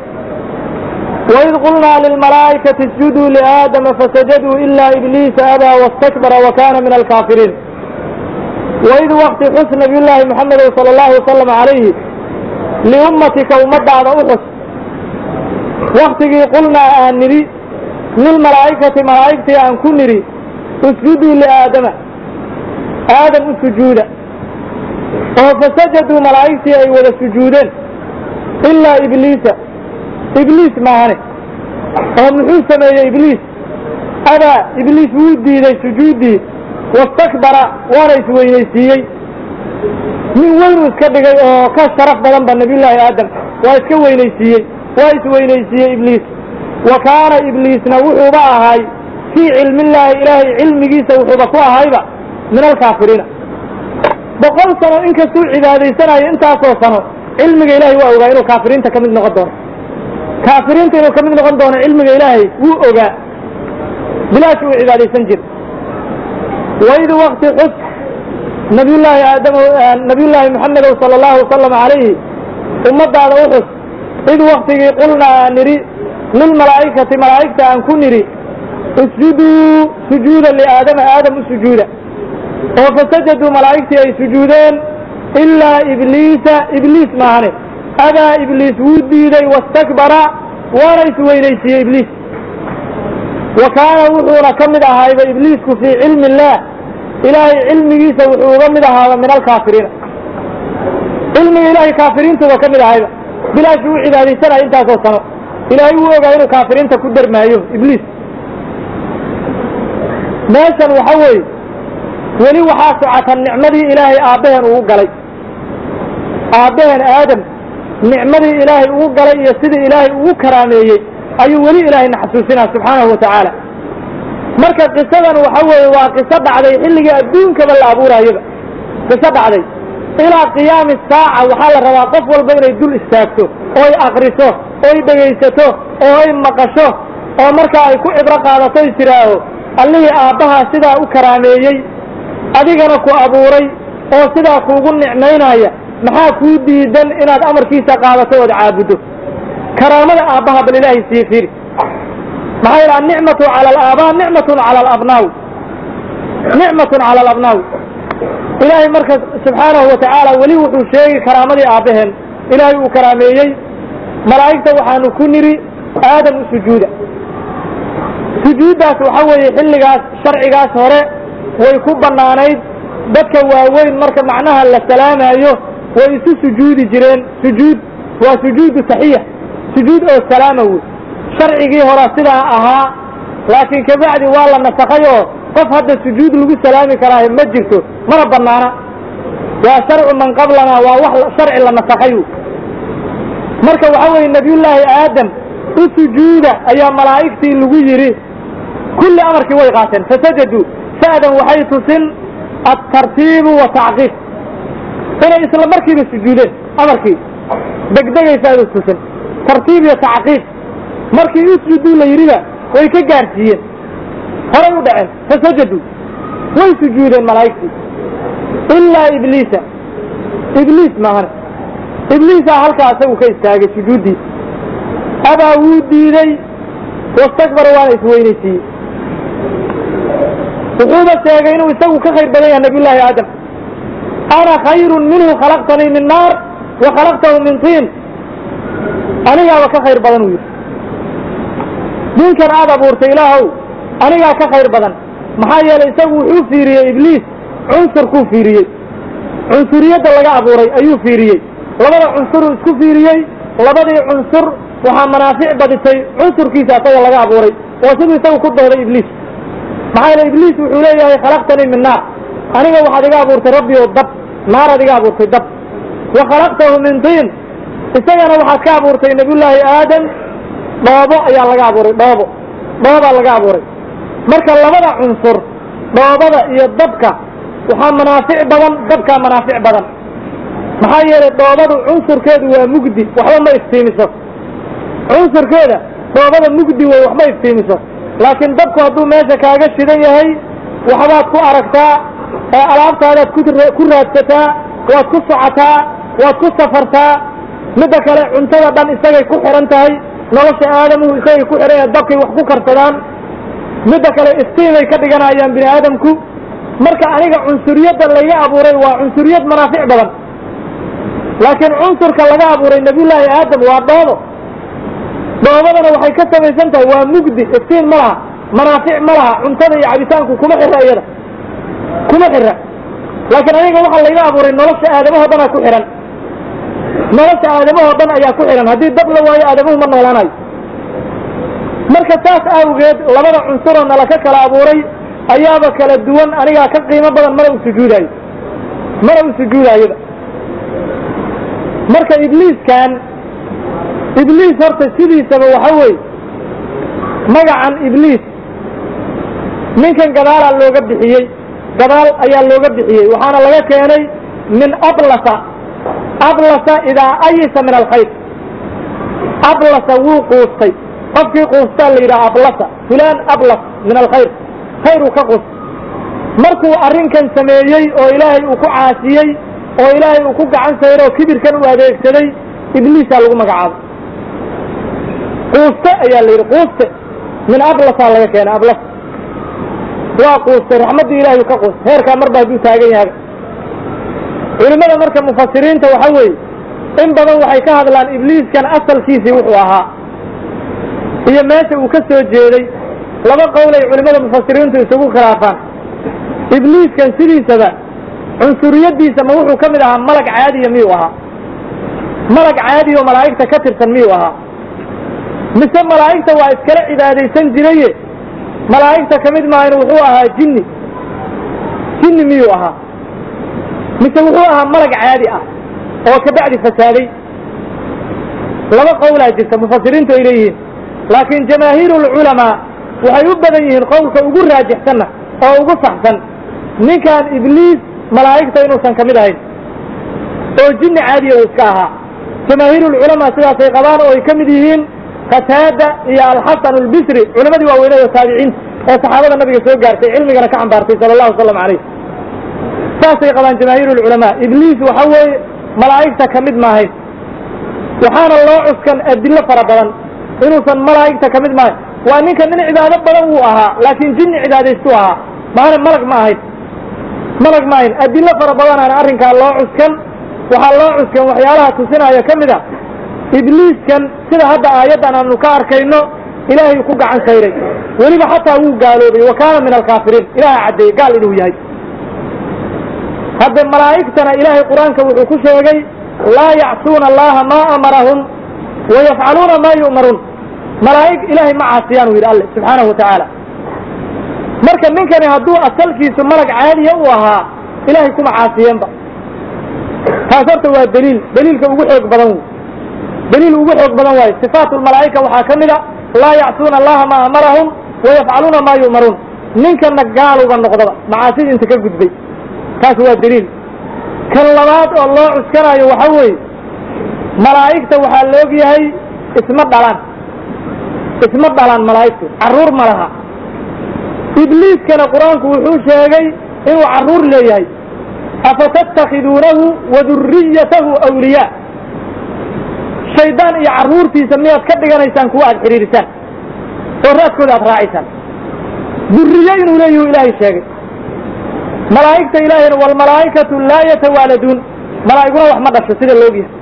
وإذ قلنا للملائكة اسجدوا لآدم فسجدوا إلا إبليس أبى واستكبر وكان من الكافرين. وإذ وقت حسن نبي الله محمد صلى الله عليه وسلم عليه لأمتك ومد على أخس وقت قلنا أنري للملائكة ملائكة أن كنري اسجدوا لآدم آدم السجود فسجدوا ملائكة أي ولا سجودين إلا إبليس إبليس ما هني ومحو سمي إبليس أنا إبليس ودي ذي سجودي واستكبر وريس وينيسيي من وين وسكبك كشرف بلنب النبي الله آدم ويسكو وينيسيي ويس وينيسيي إبليس وكان إبليس نوحو بقى هاي في علم الله إلهي علم جيسا وحبكوها هاي بقى من الكافرين بقول سنة إنك سوء عبادي سنة إنت أصو سنة علم إلهي وأوغا إنو كافرين تكمل نغدون كافرين تينو كمين نغن دون علم إلهي وو أوغا بلا شو عبادي سنجر وإذ وقت حس نبي الله آدم نبي الله محمد صلى الله وسلم عليه أمد هذا وحس إذ وقت قلنا نري للملائكة ملائكة أن كن نري اسجدوا سجودا لآدم آدم سجودا وفسجدوا ملائكة أي سجودين إلا إبليس إبليس معنا أبا إبليس ودي لي واستكبر وليس ويليس إبليس وكان وحونا كمدها هذا إبليس في علم الله إلهي علمه سوحونا مدها من الكافرين علم إلهي كافرين وكمدها هذا بلا شوع هذه سنة انت سنة إلهي هو غير كافرين تكدر ما يوم إبليس ماشا وحوي ولي وحاسعة النعمة إلهي آبهن وقلي آبهن آدم نعمة إلهي وقلي يسد إلهي وكرامي أي ولي إلهي نحسوسنا سبحانه وتعالى مركز قصدا وحوي وقصد علي إلي أدون كما الأبورة يبا قصد علي إلى قيام الساعة وحال الرواقف والبين يدول استاكتو أو أغرسو أو بيسته أو مقشو أو مركز يكون إبرق على طيسراه اللي آبها سدا وكرامي adigana ku abuuray oo sidaa kuugu nicmaynaya maxaa kuu diidan inaad amarkiisa qaadato oo caabudo karaamada aabaha bal ilaahay sii fiir maxaa ila nicmatu ala al-aaba nicmatun ala al-abnaa nicmatun ala al-abnaa ilaahay marka subhanahu wa ta'ala wali wuxuu sheegay karaamadii aabaheen ilaahay uu karaameeyay malaa'ikta waxaanu ku niri aadam sujuuda sujuudaas waxa weeye xilligaas sharcigaas hore way ku banaanayd dadka waaweyn marka macnaha la salaamayo way isu sujuudi jireen sujuud waa sujuud saxiix sujuud oo salaamo sharcigii hore sida ahaa laakiin ka bacdi waa la nasakhay oo qof hadda sujuud lagu salaami karaa ma jirto mana banaana waa sharci man qablana waa wax sharci la nasakhay marka waxa weeye nabiyullaahi aadam u sujuuda ayaa malaa'iktii lagu yiri kulli amarkii way qaateen fasajadu سادا وحيث سن الترتيب والتعقيد هنا إسلام مركي بالسجودين أمركي دقدقي سادة سن ترتيب والتعقيد مركي يسجدوا ليريبا ويكجارتيين هرموا دعين فسجدوا ويسجود الملائكة إلا إبليس إبليس ما هنا إبليس هل كاسو كيستاقي سجودي أبا ودي لي واستكبر وانا اسوينيتي وحوبة سيقينه يسوي كخير بدايا نبي الله آدم أنا خير منه خلقتني من نار وخلقته من طين أنا يا كخير بدن ممكن هذا بورت إلهه أنا يا كخير بدن محايا يسوي حفيري إبليس عنصر كفيري عنصرية اللي أبوري أيو فيري لبدا عنصر كفيري لبدا عنصر وها منافع بدتي عنصر كيسا طي اللي أبوري وسوي يسوي كده إبليس maxaa ila ibliis wuxuu leeyahay khalaqtani min naar aniga waxaad iga abuurtay rabbi oo dab naaraad iga abuurtay dab wa khalaqtahu min tiin isagana waxaad ka abuurtay nabiyullaahi aadam dhoobo ayaa laga abuuray dhoobo dhoobaa laga abuuray marka labada cunsur dhoobada iyo dabka waxaa manaafic badan dabkaa manaafic badan maxaa yeelay dhoobadu cunsurkeedu waa mugdi waxba ma iftiimiso cunsurkeeda dhoobada mugdi way waxma iftiimiso laakiin dabku hadduu meesha kaaga shidan yahay waxbaad ku aragtaa alaabtaadaad ku raadsataa waad ku socotaa waad ku safartaa midda kale cuntada dhan isagay ku xiran tahay nolosha aadamuhu isagay ku xiran yahay dabkay wax ku karsadaan midda kale iftiimay ka dhiganayaan bini aadamku marka aniga cunsuriyadda layga abuuray waa cunsuriyad manaafic badan laakiin cunsurka laga abuuray nabiyullaahi aadam waa dhoobo dhoobadana waxay ka samaysan tahay waa mugdi iftiin ma laha manaafic ma laha cuntada iyo cabitaanku kuma xira iyada kuma xira laakiin aniga waxaa layga abuuray nolosha aadamahoo dhanaa ku xihan nolosha aadamahoo dhan ayaa ku xihan haddii dab la waayo aadamuhu ma noolaanayo marka saas awgeed labada cunsuroo nala ka kala abuuray ayaaba kala duwan anigaa ka qiimo badan mana u sujuudaayo mana u sujuudaayoba marka ibliiskan ibliis horta sidiisaba waxa weeye magacan ibliis ninkan gadaalaa looga bixiyey gadaal ayaa looga bixiyey waxaana laga keenay min ablasa ablasa idaa ayisa min alkhayr ablasa wuu quustay qofkii quustaa la yidhaha ablasa fulaan ablas min alkhayr khayr uu ka quustay markuu arrinkan sameeyey oo ilaahay uu ku caasiyey oo ilaahay uu ku gacan sayro oo kibirkan u adeegsaday ibliisaa lagu magacaabay quuste ayaa la yidhi quuste min ablasaa laga keenay ablas waa quustay raxmaddii ilaahay ka quustay heerkaa marba hadduu taagan yahay culimada marka mufasiriinta waxa weeye in badan waxay ka hadlaan ibliiskan asalkiisii wuxuu ahaa iyo meesha uu ka soo jeeday laba qowl ay culimada mufasiriintu isugu khilaafaan ibliiskan sidiisaba cunsuriyadiisa ma wuxuu ka mid ahaa malag caadiya miyuu ahaa malag caadi oo malaa'igta ka tirsan miyuu ahaa mise malaa'igta waa iskala cibaadaysan jiraye malaa'igta ka mid maahayn wuxuu ahaa jinni jinni miyuu ahaa mise wuxuu ahaa malag caadi ah oo kabacdi fasaaday laba qowlaa jirta mufasiriintu ay leeyihiin laakiin jamaahiiru lculamaa waxay u badan yihiin qowlka ugu raajixsanna oo ugu saxsan ninkan ibliis malaa'igta inuusan ka mid ahayn oo jinni caadiya uu iska ahaa jamaahiiru lculamaa sidaasay qabaan oo ay ka mid yihiin qataada iyo alxasan albisri culamadii waaweynada taabiciinta ee saxaabada nabiga soo gaartay cilmigana ka xambaartay sala allahu wasalam calayh saasay qabaan jamaahiiru lculamaa ibliis waxa weeye malaa'igta ka mid maahayn waxaana loo cuskan adillo fara badan inuusan malaa'igta ka mid maahayn waa ninka nin cibaado badan wuu ahaa laakiin jinni cibaadaystuu ahaa maana malag ma ahayn malag ma ahayn adillo fara badanaana arrinkaa loo cuskan waxaa loo cuskan waxyaalaha tusinaya ka mid a ibliiskan sida hadda aayaddan aanu ka arkayno ilaahay ku gacan sayray weliba xataa wuu gaaloobay wa kaana min alkaafiriin ilaha caddeeyey gaal inuu yahay hadda malaa'igtana ilaahay qur-aanka wuxuu ku sheegay laa yacsuuna allaha maa amarahum wayafcaluuna maa yu'maruun malaa'ig ilaahay ma caasiyaan uu yidhi alle subxaanahu watacaala marka ninkani hadduu asalkiisu malag caadiya u ahaa ilaahay kuma caasiyeenba taas horta waa daliil daliilka ugu xoog badan wey daliil ugu xoog badan waayo sifaatu lmalaa'ika waxaa ka mid a laa yacsuuna allaha maa amarahum wayafcaluuna maa yu'maruun ninkana gaaluba noqdaba macaasida inta ka gudbay taas waa daliil kan labaad oo loo cuskanayo waxa weeye malaa'igta waxaa la og yahay isma dhalaan isma dhalaan malaa'igtu carruur ma laha ibliiskana qur-aanku wuxuu sheegay inuu carruur leeyahay afatattakhiduunahu wa duriyatahu awliyaa shaydaan iyo carruurtiisa miyaad ka dhiganaysaan kuwa aad xidhiirisaan oo raaskooda aad raacaysaan duriye inuu leeyahu ilaahay sheegay malaa'igta ilaahayna walmalaa'ikatu laa yatawaaladuun malaa'iguna wax ma dhasho sida la ogyahay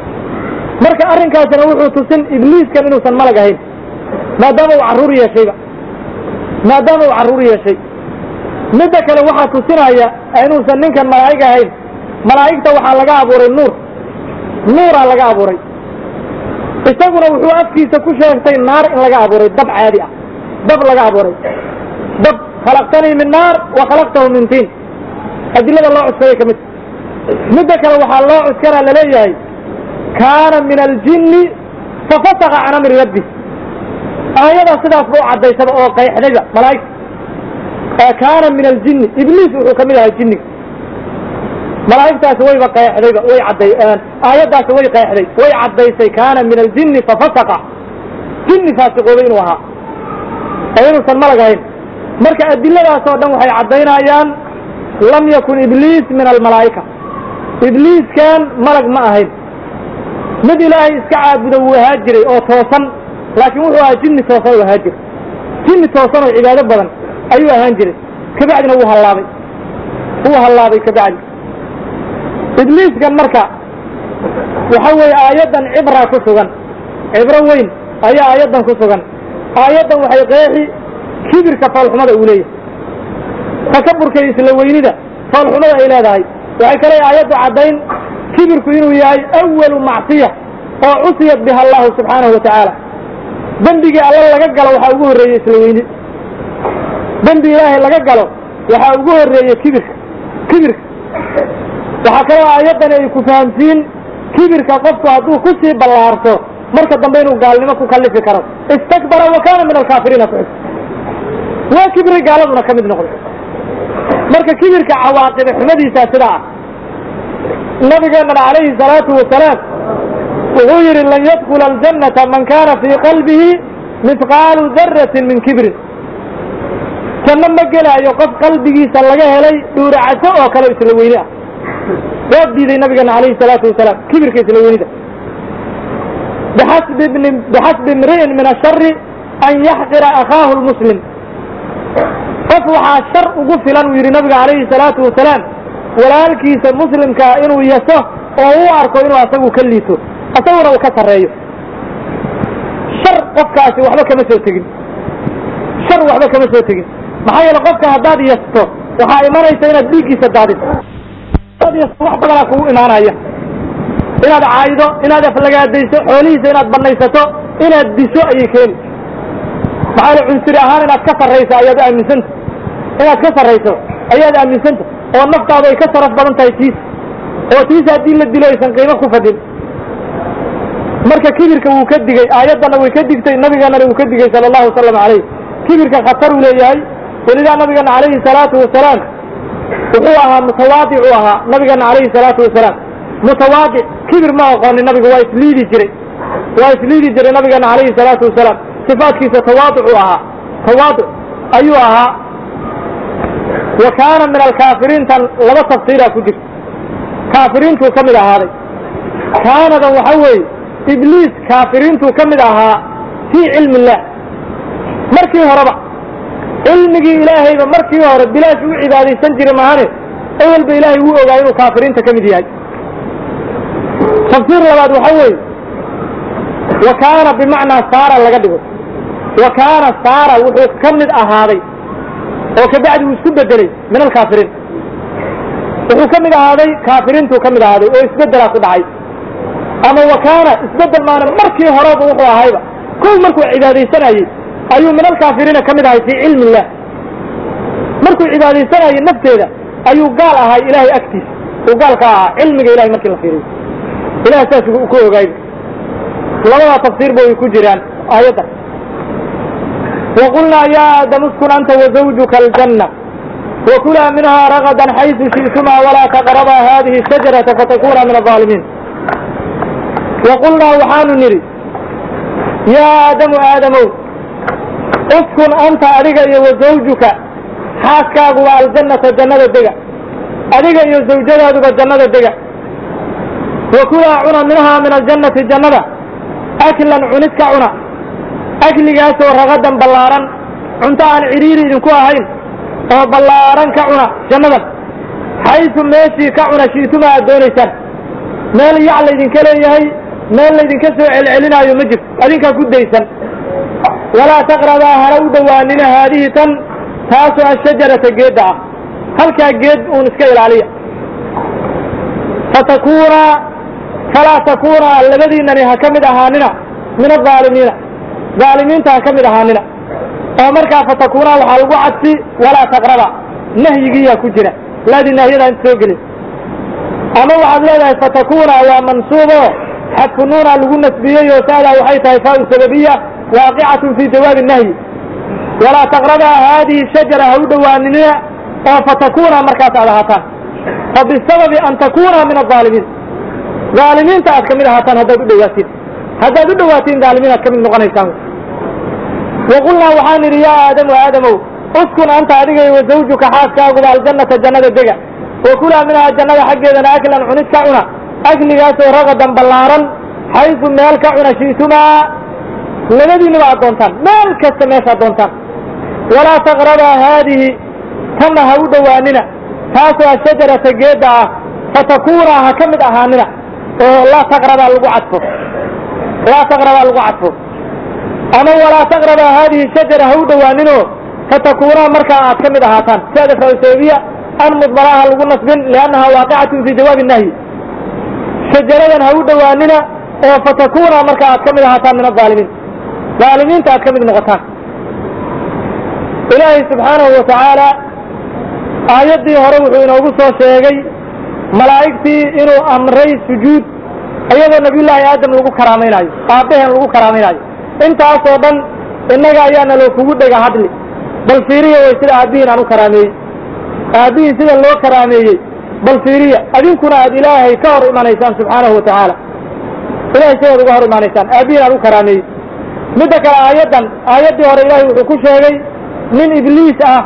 marka arrinkaasina wuxuu tusin ibliiskan inuusan malag ahayn maadaama uu carruur yeeshayba maadaama uu carruur yeeshay midda kale waxaa tusinaya inuusan ninkan malaa'ig ahayn malaa'igta waxaa laga abuuray nuur nuuraa laga abuuray isaguna wuxuu afkiisa ku sheegtay naar in laga abuuray dab caadi ah dab laga abuuray dab khalaqtanii min naar wa khalaqtahu min tiin adilada loo cuskaday ka mid midda kale waxaa loo cuskanaa laleeyahay kaana min aljinni fafasaqa can amri rabbi aayadaa sidaas ba u caddaysaba oo qayxdayba malaa'igta kaana min aljinni ibliis wuxuu ka mid ahaa jinniga malaa'igtaasi wayba qayxdayba way cadday aayaddaasi way qayxday way caddaysay kaana min aljinni fafasaqa jinni faasiqoobay inuu ahaa oo inuusan malag ahayn marka adiladaas oo dhan waxay caddaynayaan lam yakun ibliis min almalaa'ika ibliiskan malag ma ahayn mid ilaahay iska caabuda wuu ahaa jiray oo toosan laakiin wuxuu ahaa jinni toosan u ahaa jiray jinni toosan oo cibaado badan ayuu ahaan jiray kabacdina wuu hallaabay wuu hallaabay kabacdi ibliiskan marka waxa weeye aayaddan cibraa ku sugan cibro weyn ayaa aayaddan ku sugan aayaddan waxay qeexi kibirka foolxumada uu leeyahay takaburka iyo isla weynida foolxumada ay leedahay waxay kale aayaddu caddayn kibirku inuu yahay awalu macsiya oo cusiyat biha allahu subxaanahu watacaala dembigii alla laga galo waxaa ugu horreeyey isla weyni dembi ilaahay laga galo waxaa ugu horreeyey kibirka kibirka waxaa kaloo aayaddan ay ku fahamsiin kibirka qofku hadduu ku sii ballaarto marka dambe inuu gaalnimo ku kallifi karo istakbara wa kaana min alkaafiriina kuxus waa kibri gaaladuna ka mid noqday marka kibirka cawaaqibe xumadiisaa sidaa ah nabigeenana calayhi salaatu wasalaam wuxuu yidhi lan yadkula aljannata man kaana fii qalbihi mithqaalu daratin min kibrin janno ma gelaayo qof qalbigiisa laga helay dhuuracaso oo kale isla weyni ah waa diiday nabigeena calayhi salaatu wasalaam kibirka isla weynida bixasbi ibni bixasbi imri'in min ashari an yaxqira akhaahu lmuslim qof waxaa shar ugu filan uu yidhi nabiga calayhi salaatu wasalaam walaalkiisa muslimkaa inuu yaso oo u arko inuu asagu ka liito asaguna uu ka sarreeyo shar qofkaasi waxba kama soo tegin shar waxba kama soo tegin maxaa yeele qofka haddaad yasto waxaa imanaysa inaad dhiiggiisa daadiso hadaad yasto wax badanaa kugu imaanaya inaad caydo inaad aflagaadayso xoolihiisa inaad banaysato inaad diso ayay keeni maxaa yeele cunsuri ahaan inaad ka sarrayso ayaad aaminsanta inaad ka sarrayso ayaad aaminsanta oo naftaadu ay ka sharaf badan tahay tiis oo tiis haddii la dilo aysan qiimo ku fadhin marka kibirka wuu ka digay aayaddana way ka digtay nabigeennana wuu ka digay sala allahu wasalam calayh kibirka khatar uu leeyahay welidaa nabigeena calayhi salaatu wasalaam wuxuu ahaa mutawaadic u ahaa nabigeena calayhi salaatu wasalaam mutawaadic kibir ma aqoonin nabiga waa isliidi jiray waa isliidi jiray nabigeena calayhi salaatu wasalaam sifaadkiisa tawaaduc u ahaa tawaaduc ayuu ahaa wa kaana min alkaafiriintan laba tafsiiraa ku jirta kaafiriintuu ka mid ahaaday kaanadan waxa weeye ibliis kaafiriintuu ka mid ahaa fii cilmi illah markii horeba cilmigii ilaahayba markii hore bilaash u cibaadaysan jiray maahane ewelba ilaahay wuu ogaa inuu kaafiriinta ka mid yahay tafsiir labaad waxa weeye wa kaana bimacnaa saara laga dhigo wa kaana saara wuxuu ka mid ahaaday oo kabacdi uu isku bedelay min alkaafiriin wuxuu ka mid ahaaday kaafiriintuu ka mid ahaaday oo isbedelaa ku dhacay ama wa kaana isbedel maana markii horeba wuxuu ahayba kow markuu cibaadaysanayey ayuu min alkaafiriina ka mid ahay fii cilmi illah markuu cibaadaysanayey nafteeda ayuu gaal ahay ilaahay agtiisa uu gaalka ahaa cilmiga ilahay markii la fiiriyo ilahay saas ku ogaayba labadaa tafsiirba way ku jiraan aayadda وقلنا يا آدم اسكن أنت وزوجك الجنة وكلا منها رغدا حيث شئتما ولا تقربا هذه الشجرة فتكونا من الظالمين وقلنا وحان نري يا آدم آدم اسكن أنت أرقى وزوجك حاسكا الجنة الجنة الدقاء أرقى وزوجها الجنة الدقاء وكلا عنا منها من الجنة الجنة أكلا عنتك عنا akligaasoo ragadan ballaaran cunto aan cidhiiri idinku ahayn oo ballaaran ka cuna jannadan xaysu meeshii ka cuna shiituma aad doonaysaan meel yac laydinka leeyahay meel laydinka soo celcelinaayo ma jirto adinkaa ku daysan walaa taqrabaa hana u dhowaanina haadihi tan taasoo ashajarata geedda ah halkaa geed uun iska ilaaliya fatakuuna falaa takuuna labadiinani ha ka mid ahaanina min adaalimiina aalimiinta ha ka mid ahaanina oo markaa fatakuuna waxaa lagu cadsi walaa taqraba nahyigiiyaa ku jira laadii nahyada inta soo gelin ama waxaad leedahay fatakuuna waa mansuubo xadfu nuuna lagu nasbiyey oo saadaa waxay tahay faau sababiya waaqicatun fii jawaabi nahyi walaa taqraba haadihi shajara ha u dhowaanina oo fatakuuna markaas aad ahaataan fa bisababi an takuuna min aaalimiin aalimiinta aad ka mid ahaataan haddaad u dhowaatiin haddaad u dhowaatiin aalimiin aad ka mid noqonaysaan waqulnaa waxaan idhi yaa aadamu aadamow uskun anta adiga iyo wasawjuka xaaskaaguba aljannata jannada dega wakulaa minhaa jannada xaggeedana aklan cunid ka cuna akligaasoo ragadan ballaaran xaysu meel ka cuna shi'tumaa labadiinaba aad doontaan meel kasta meeshaad doontaan walaa taqrabaa haadihi tanna ha u dhowaanina taasoo ashajarata geedda ah fatakuunaa ha ka mid ahaanina oo laa taqrabaa lagu cadfo laa taqrabaa lagu cadfo ama walaa taqrabaa haadihi shajara ha u dhowaaninoo fatakuunaa markaa aad ka mid ahaataan siada falsabiya an mudmaraha lagu nasbin liannaha waaqicatun fii jawaabi nahyi shajaradan ha u dhowaanina oo fatakuunaa markaa aad ka mid ahaataan min aaalimiin aalimiinta aad ka mid noqotaan ilaahay subxaanahu watacaala aayaddii hore wuxuu inoogu soo sheegay malaa'igtii inuu amray sujuud iyadoo nabiyullaahi aadam lagu karaamaynayo aabbaheen lagu karaamaynayo intaasoo dhan innaga ayaana loo kugu dhega hadli bal fiiriya way sida aabbihiin aan u karaameeyey aabbihiin sida loo karaameeyey bal fiiriya adinkuna aad ilaahay ka hor imanaysaan subxaanahu watacaala ilahay sidaad uga hor imanaysaan aabbihiin aan u karaameeyey midda kale aayaddan aayaddii hore ilaahay wuxuu ku sheegay nin ibliis ah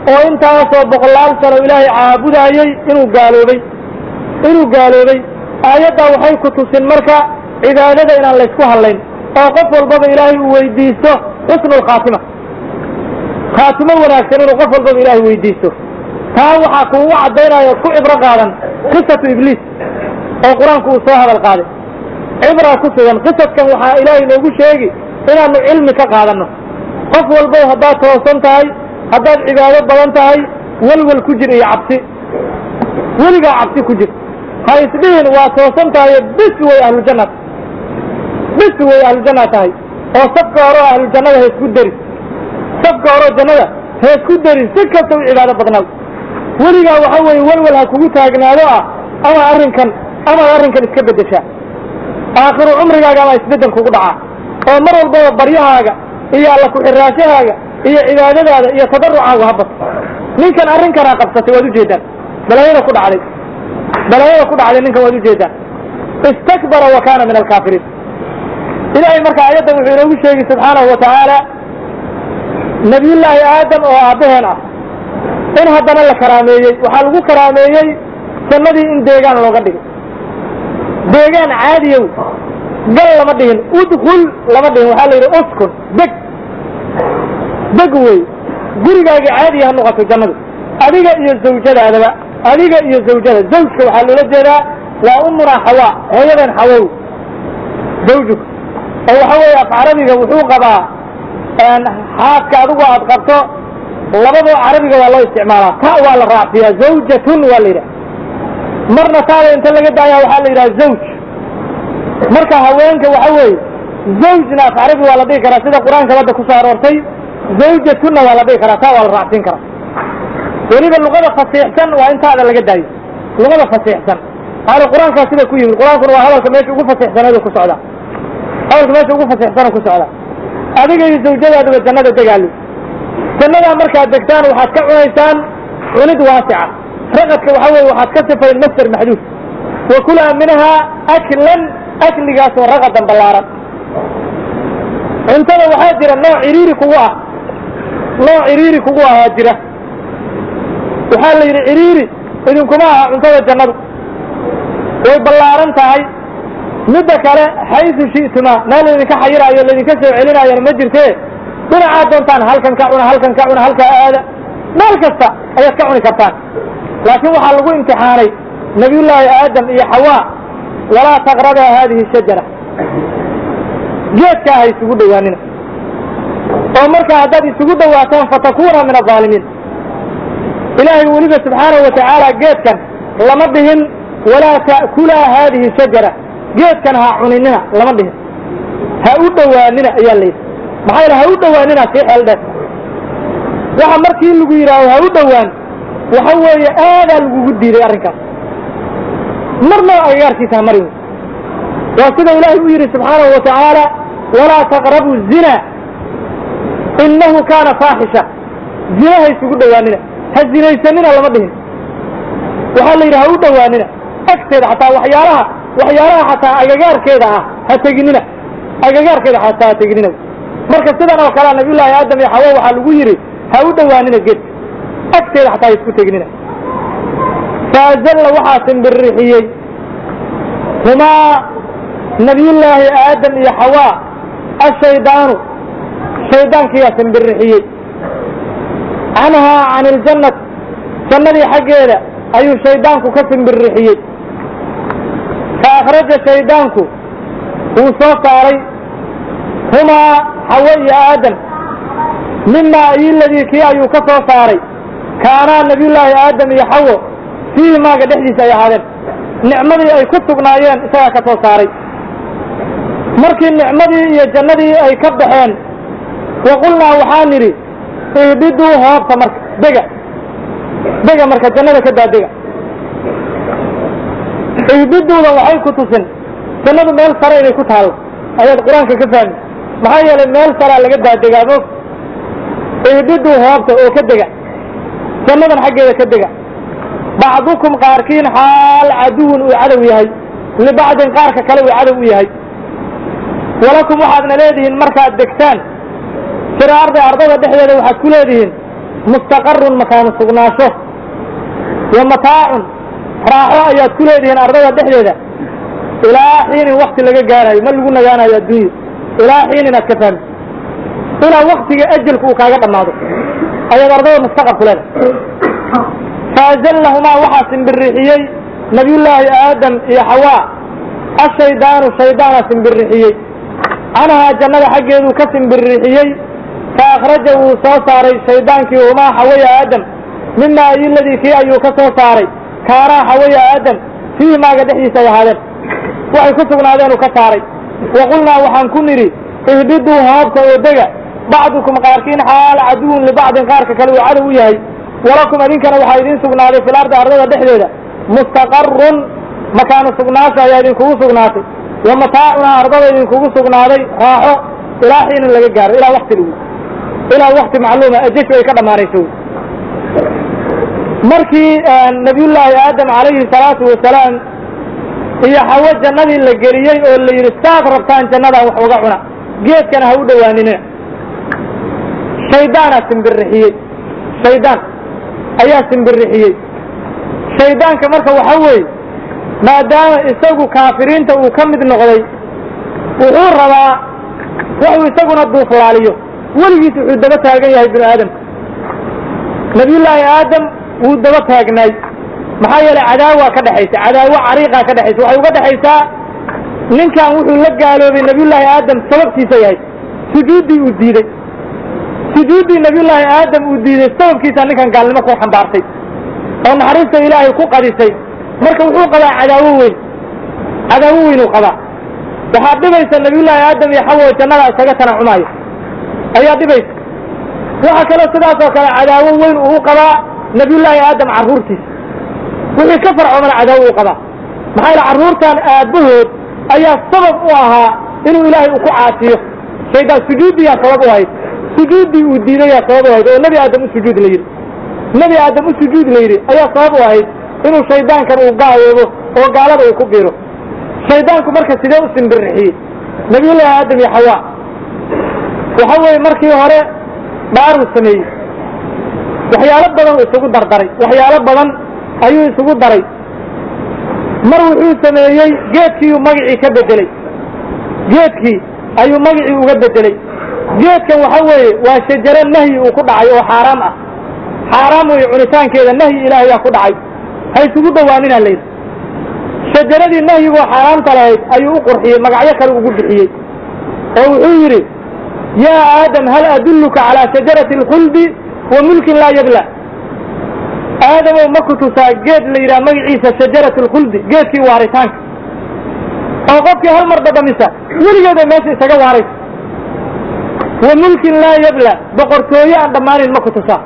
oo intaasoo boqolaal sano ilaahay caabudayay inuu gaaloobay inuu gaaloobay aayaddaa waxay ku tusin marka cibaadada inaan laysku hadlayn oo qof walbaba ilaahay uu weydiisto xusnu lkhaatima khaatimo wanaagsan inuu qof walbaba ilaahay weydiisto taa waxaa kuugu caddaynaya ood ku cibro qaadan qisatu ibliis oo qur-aanku uu soo hadal qaaday cibraa ku sugan qisadkan waxaa ilaahay noogu sheegi inaanu cilmi ka qaadanno qof walbow haddaad toosan tahay haddaad cibaado badan tahay welwel ku jir iyo cabsi weligaa cabsi ku jir ha isdhihin waa toosan tahayo bis way ahlujanna bis way ahlujanna tahay oo safka hore oo ahlujannada ha isku deri safka horeo jannada ha isku derin si kasta u cibaado badnaado weligaa waxa weeye welwel ha kugu taagnaado ah ama arrinkan amaad arrinkan iska beddeshaa aakhiru cumrigaaga ama isbeddel kugu dhacaa oo mar walbaba baryahaaga iyo alla ku-xiraashahaaga iyo cibaadadaada iyo tadarucaaga ha bato ninkan arrinkan ha qabsatay waad ujeedaan balaayada ku dhacday balaayada ku dhacday ninkan waad ujeedaan istakbara wa kaana min alkaafiriin ilaahay marka ayadda wuxuu inoogu sheegi subxaanahu wa tacaala nabiyullaahi aadam oo aabbaheen ah in haddana la karaameeyey waxaa lagu karaameeyey jannadii in deegaan looga dhigay deegaan caadiyow gal lama dhihin udkul lama dhihin waxaa la yidhi uskun deg deg wey gurigaagii caadiya ha noqoto jannadu adiga iyo zawjadaadaba adiga iyo zawjada zawjka waxaa loola jeedaa waa umunaa xawaa hooyadeen xawow zawjuk oo waxa weeye af carabiga wuxuu qabaa xaaska adigu aad qabto labadoo carabiga waa loo isticmaalaa ta waa la raacsiyaa zawjatun waa la yidhaha marna taada inta laga daaya waxaa la yidhaha zawj marka haweenka waxa weeye zawjna af carabi waa la dhihi karaa sida qur-aanka badda ku soo aroortay zawjatunna waa la dhihi karaa taa waa la raacsin karaa weliba luqada fasiixsan waa in taada laga daayo luqada fasiixsan maana qur-aankaa sida ku yimid qur-aankuna waa hadalka meesha ugu fasiixsaneedu ku socdaa hadalka meesha ugu fasiixsana ku socdaa adiga iyo zawjadaaduba jannada degaali jannadaa markaad degtaan waxaad ka cunaysaan cunid waasica raqadka waxa weeye waxaad ka sifayn masder maxduud wa kulaa minhaa aklan akligaasoo raqadan ballaaran cuntada waxaa jira nooc ciriiri kugu ah nooc ciriiri kugu ahaa jira waxaa la yidhi ciriiri idinkuma aha cuntada jannadu way ballaaran tahay midda kale xaysu shi'tuma meel laydinka xayiraayo laydinka soo celinaayana ma jirtee dhinacaad doontaan halkan ka cuna halkan ka cuna halkaa aada meel kasta ayaad ka cuni kartaan laakiin waxaa lagu imtixaanay nabiyullaahi aadam iyo xawaa walaa taqrabaa haadihi shajara geedkaa ha isugu dhowaanina oo markaa haddaad isugu dhowaataan fatakuuna min alظaalimiin ilaahay weliba subxaanahu wa tacaala geedkan lama dhihin walaa ta'kulaa haadihi shajara geedkan ha cuninina lama dhihin ha u dhowaanina ayaa layidhi maxaa yidhi ha u dhowaanina sii xeel dheer waxa markii lagu yidhaaho ha u dhowaan waxa weeye aadaa lagugu diiday arrinkaas marnaba agagaarkiisa ha marin waa sida ilaahay u yidhi subxaanahu wa tacaala walaa taqrabu zina inahu kaana faaxisha zina ha isugu dhowaanina ha zinaysanina lama dhihin waxaa la yidhi ha u dhowaanina agteeda xataa waxyaalaha waxyaalaha xataa agagaarkeeda ah ha teginina agagaarkeeda xataa ha teginina marka sidan oo kalea nabiyullaahi aadam iyo xawa waxaa lagu yidhi ha u dhowaanina geedka agteeda xataa ha isku teginina faazalla waxaa simbirixiyey humaa nabiyullaahi aadam iyo xawaa ashaydaanu shaydaankiyaa simbirixiyey canhaa can iljannati jannadii xaggeeda ayuu shaydaanku ka simbirixiyey fa akhraja shaydaanku wuu soo saaray humaa xawa iyo aadam mimaa iyoladii kii ayuu ka soo saaray kaanaa nabiyullaahi aadam iyo xawo fiihi maaga dhexdiisa ay ahaadeen nicmadii ay ku sugnaayeen isagaa ka soo saaray markii nicmadii iyo jannadii ay ka baxeen wa qulnaa waxaan nidhi ihbiduu hoobta marka dega dega marka jannada ka daa dega ihbiduuda waxay ku tusin jannadu meel sare inay ku taallo ayaad qur-aanka ka fahmi maxaa yeelay meel saraa laga daadegaa moog ihbiduu hoobta oo ka dega jannadan xaggeeda ka dega bacdukum qaarkiin xaal caduwun uu cadow yahay libacdin qaarka kale uu cadow u yahay walakum waxaadna leedihiin markaad degtaan fil ardi ardada dhexdeeda waxaad ku leedihiin mustaqarun makaanu sugnaasho wa mataacun raaxo ayaad ku leedihiin ardada dhexdeeda ilaa xiinin wakti laga gaarayo ma lagu nagaanayo adduunya ilaa xiinin aad ka fahmi ilaa waktiga ajalku uu kaaga dhammaado ayaad ardada mustaqar ku leedahay faazallahumaa waxaa simbirixiyey nabiyullaahi aadam iyo xawaa ashaydaanu shaydaana simbirixiyey canhaa jannada xaggeeduu ka simbirixiyey fa akhraja wuu soo saaray shaydaankii humaa xawaya aadam mimaa ayiladii kii ayuu ka soo saaray kaanaa xawaya aadam fiihi maaga dhexdiisa ay ahaadeen waxay ku sugnaadeenuu ka saaray wa qulnaa waxaan ku nidhi ihbiduu hoobka oo dega bacdukum qaarkiin xaal caduwun libacdin qaarka kale uu cadow u yahay walakum idinkana waxaa idiin sugnaaday fil ardi ardada dhexdeeda mustaqarun makaanu sugnaasho ayaa idinkugu sugnaatay wa mataacunaa ardada idinkugu sugnaaday raaxo ilaa xiinin laga gaaro ilaa wakti lagu ilaa wakti macluuma ajashu ay ka dhammaanayso markii nabiyullaahi aadam calayhi salaatu wasalaam iyo xawo jannadii la geliyey oo la yidhi saad rabtaan jannadaa wax uga cuna geedkana ha u dhowaanina shaydaanaa simbirixiyey shaydaan ayaa simbirixiyey shaydaanka marka waxa weeye maadaama isagu kaafiriinta uu ka mid noqday wuxuu rabaa wuxuu isaguna duuflaaliyo weligiis wuxuu daba taagan yahay binu aadamka nabiyullaahi aadam wuu daba taagnaay maxaa yeelay cadaawa ka dhexaysa cadaawo cariiqaa ka dhexaysa waxay uga dhexaysaa ninkan wuxuu la gaaloobay nabiyullaahi aadam sababtiisa yahay sujuuddii uu diiday sujuuddii nabiyullaahi aadam uu diiday sababkiisa ninkan gaalnimo ku xambaartay oo naxariista ilaahay ku qadisay marka wuxuu qabaa cadaawo weyn cadaawo weynuu qabaa waxaa dhibaysa nabiyullaahi aadam iyo xawo jannada isaga tanacumaayo ayaa dhibaysa waxa kaloo sidaas oo kale cadaawo weyn uu qabaa nabiyullaahi aadam carruurtiisa wixii ka farcoomana cadaawo uu qabaa maxaa yeele carruurtan aabbahood ayaa sabab u ahaa inuu ilaahay u ku caasiyo shaydaan sujuuddiyaa sabab u ahayd sujuuddii uu diidayaa sabab u ahayd oo nebi aadam u sujuud la yidhi nebi aadam u sujuud la yidhi ayaa sabab u ahayd inuu shaydaankan uu gaayoobo oo gaalada uu ku biiro shaydaanku marka sidee u simbirixiyey nabiyullaahi aadam iyo xawaa waxa weeye markii hore dhaaruu sameeyey waxyaalo badan uu isugu dardaray waxyaalo badan ayuu isugu daray mar wuxuu sameeyey geedkiiuu magacii ka bedelay geedkii ayuu magacii uga bedelay geedkan waxa weeye waa shajaro nahyi uu ku dhacay oo xaaraam ah xaaraam weeye cunitaankeeda nahyi ilaahayaa ku dhacay ha isugu dhowaaninaa layidhi shajaradii nahyigoo xaaraamta lahayd ayuu u qurxiyey magacyo kale ugu bixiyey oo wuxuu yidhi yaa aadam hal adulluka calaa shajarati alkhuldi wa mulkin laa yabla aadamow ma ku tusaa geed la yidhaha magaciisa shajaratu alkhuldi geedkii waaritaanka oo qofkii hal mar dhadhamisa weligeeda meesha isaga waaraysa wa mulkin laa yabla boqortooyo aan dhammaanin ma ku tusaa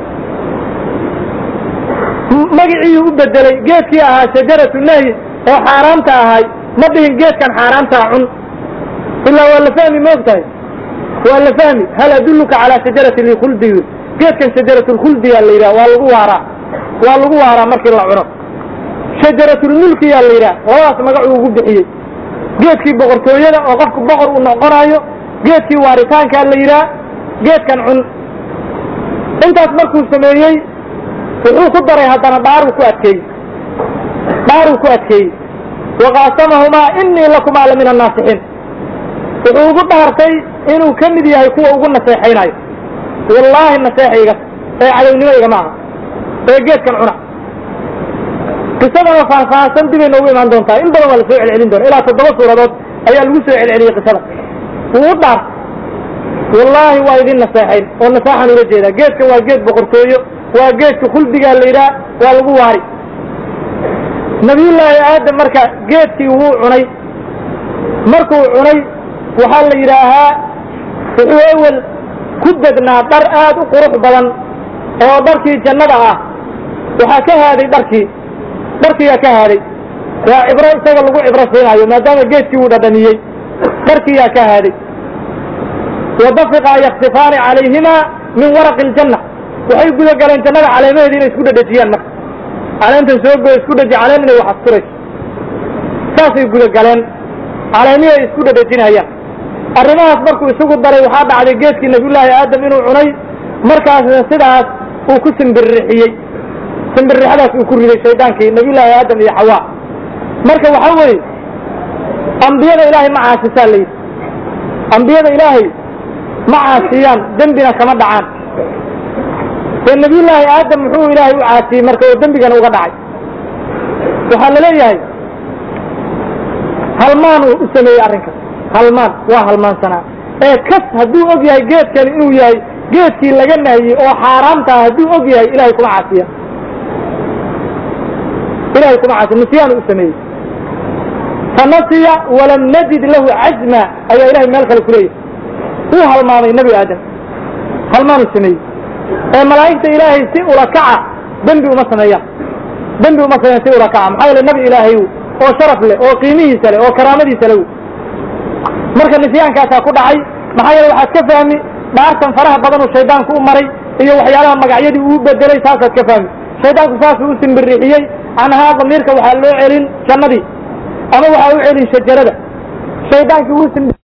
magaciiyuu u bedelay geedkii ahaa shajaratu nahyi oo xaaraamta ahay ma dhihin geedkan xaaraamtaa cun ilaa waa la fahmi ma og tahay waa la fahmi hal adulluka calaa shajarati lkhuldi geedkan shajaratulkhuldiyaa la yidhaha waa lagu waaraa waa lagu waaraa markii la cuno shajaratulmulkiyaa la yidhaha labadaas magacuu ugu bixiyey geedkii boqortooyada oo qofku boqor uu noqonayo geedkii waaritaankaa la yidhaha geedkan cun intaas markuu sameeyey wuxuu ku daray haddana dhaaruu ku adkeeyey dhaaruu ku adkeeyey waqaasamahumaa inii lakumaa la min annaasixiin wuxuu ugu dhaartay inuu ka mid yahay kuwa ugu naseexaynayo wallaahi naseexayga ee cadownimo igama aha ee geedkan cuna qisadana faahfaahsan dibay noogu imaan doontaa in badan waa la soo celcelin doona ilaa toddoba suuradood ayaa lagu soo celceliyey qisada wuu u dhaartay wallaahi waa idin naseexayn oo naseexan ula jeedaa geedkan waa geed boqortooyo waa geedka khuldigaa la yidhaha waa lagu waari nabiyullaahi aadam marka geedkii wuu cunay markuu cunay waxaa la yidhaahaa wuxuu ewel ku dednaa dhar aad u qurux badan oo dharkii jannada ah waxaa ka haaday dharkii dharkiyaa ka haaday waa cibro isaga lagu cibro siinaayo maadaama geedkii uu dhadhamiyey dharkiyaa ka haaday wadafiqaa yaksifaani calayhimaa min waraqi aljanna waxay guda galeen jannada caleemaheeda inay isku dhadhejiyaan marka caleentan soo goy isku dhaji caleen inay wax asturayso saasay guda galeen caleemihii ay isku dhadhejinayaan arrimahaas markuu isugu daray waxaa dhacday geedkii nabiyullaahi aadam inuu cunay markaasna sidaas وكسم بالرحيي سم بالرحلة وكل الشيطان كي نبي الله آدم يا حواء مركب وحوي أنبياء إلهي مع سالي أنبياء إلهي مع سيان ذنبنا كما دعان النبي الله آدم هو إلهي وعاسي مركب ذنبنا وقدعي وحال لي هلمان وسمي أرنك هلمان وهلمان سنة إيه كس هدو أجي جيت كان إنه ياي جيت كي لجنة هي أو حرامته هدو أجي إلهي كم عاسية إلهي كم عاسية نسيان وسمي فنسي ولم نجد له عزمة أي إلهي مالك الكلية هو هلمان النبي آدم هلمان وسمي الملائكة إلهي سئوا ركعة ذنبي ومسنية ذنبي ومسنية سئوا ركعة محاول النبي إلهي أو شرف له أو قيمه سله أو كرامته سله مركز نسيان كاسا كدعي محايا waxaad ka fahmi dhaartan faraha badan oo shaydaanku u maray iyo waxyaalaha magacyadii uu bedelay saasaad ka fahmi shaydaanku saas uu simbirixiyay aan haa damirka waxa loo celin jannadii ama waxa uu celin shajarada shaydaanku uu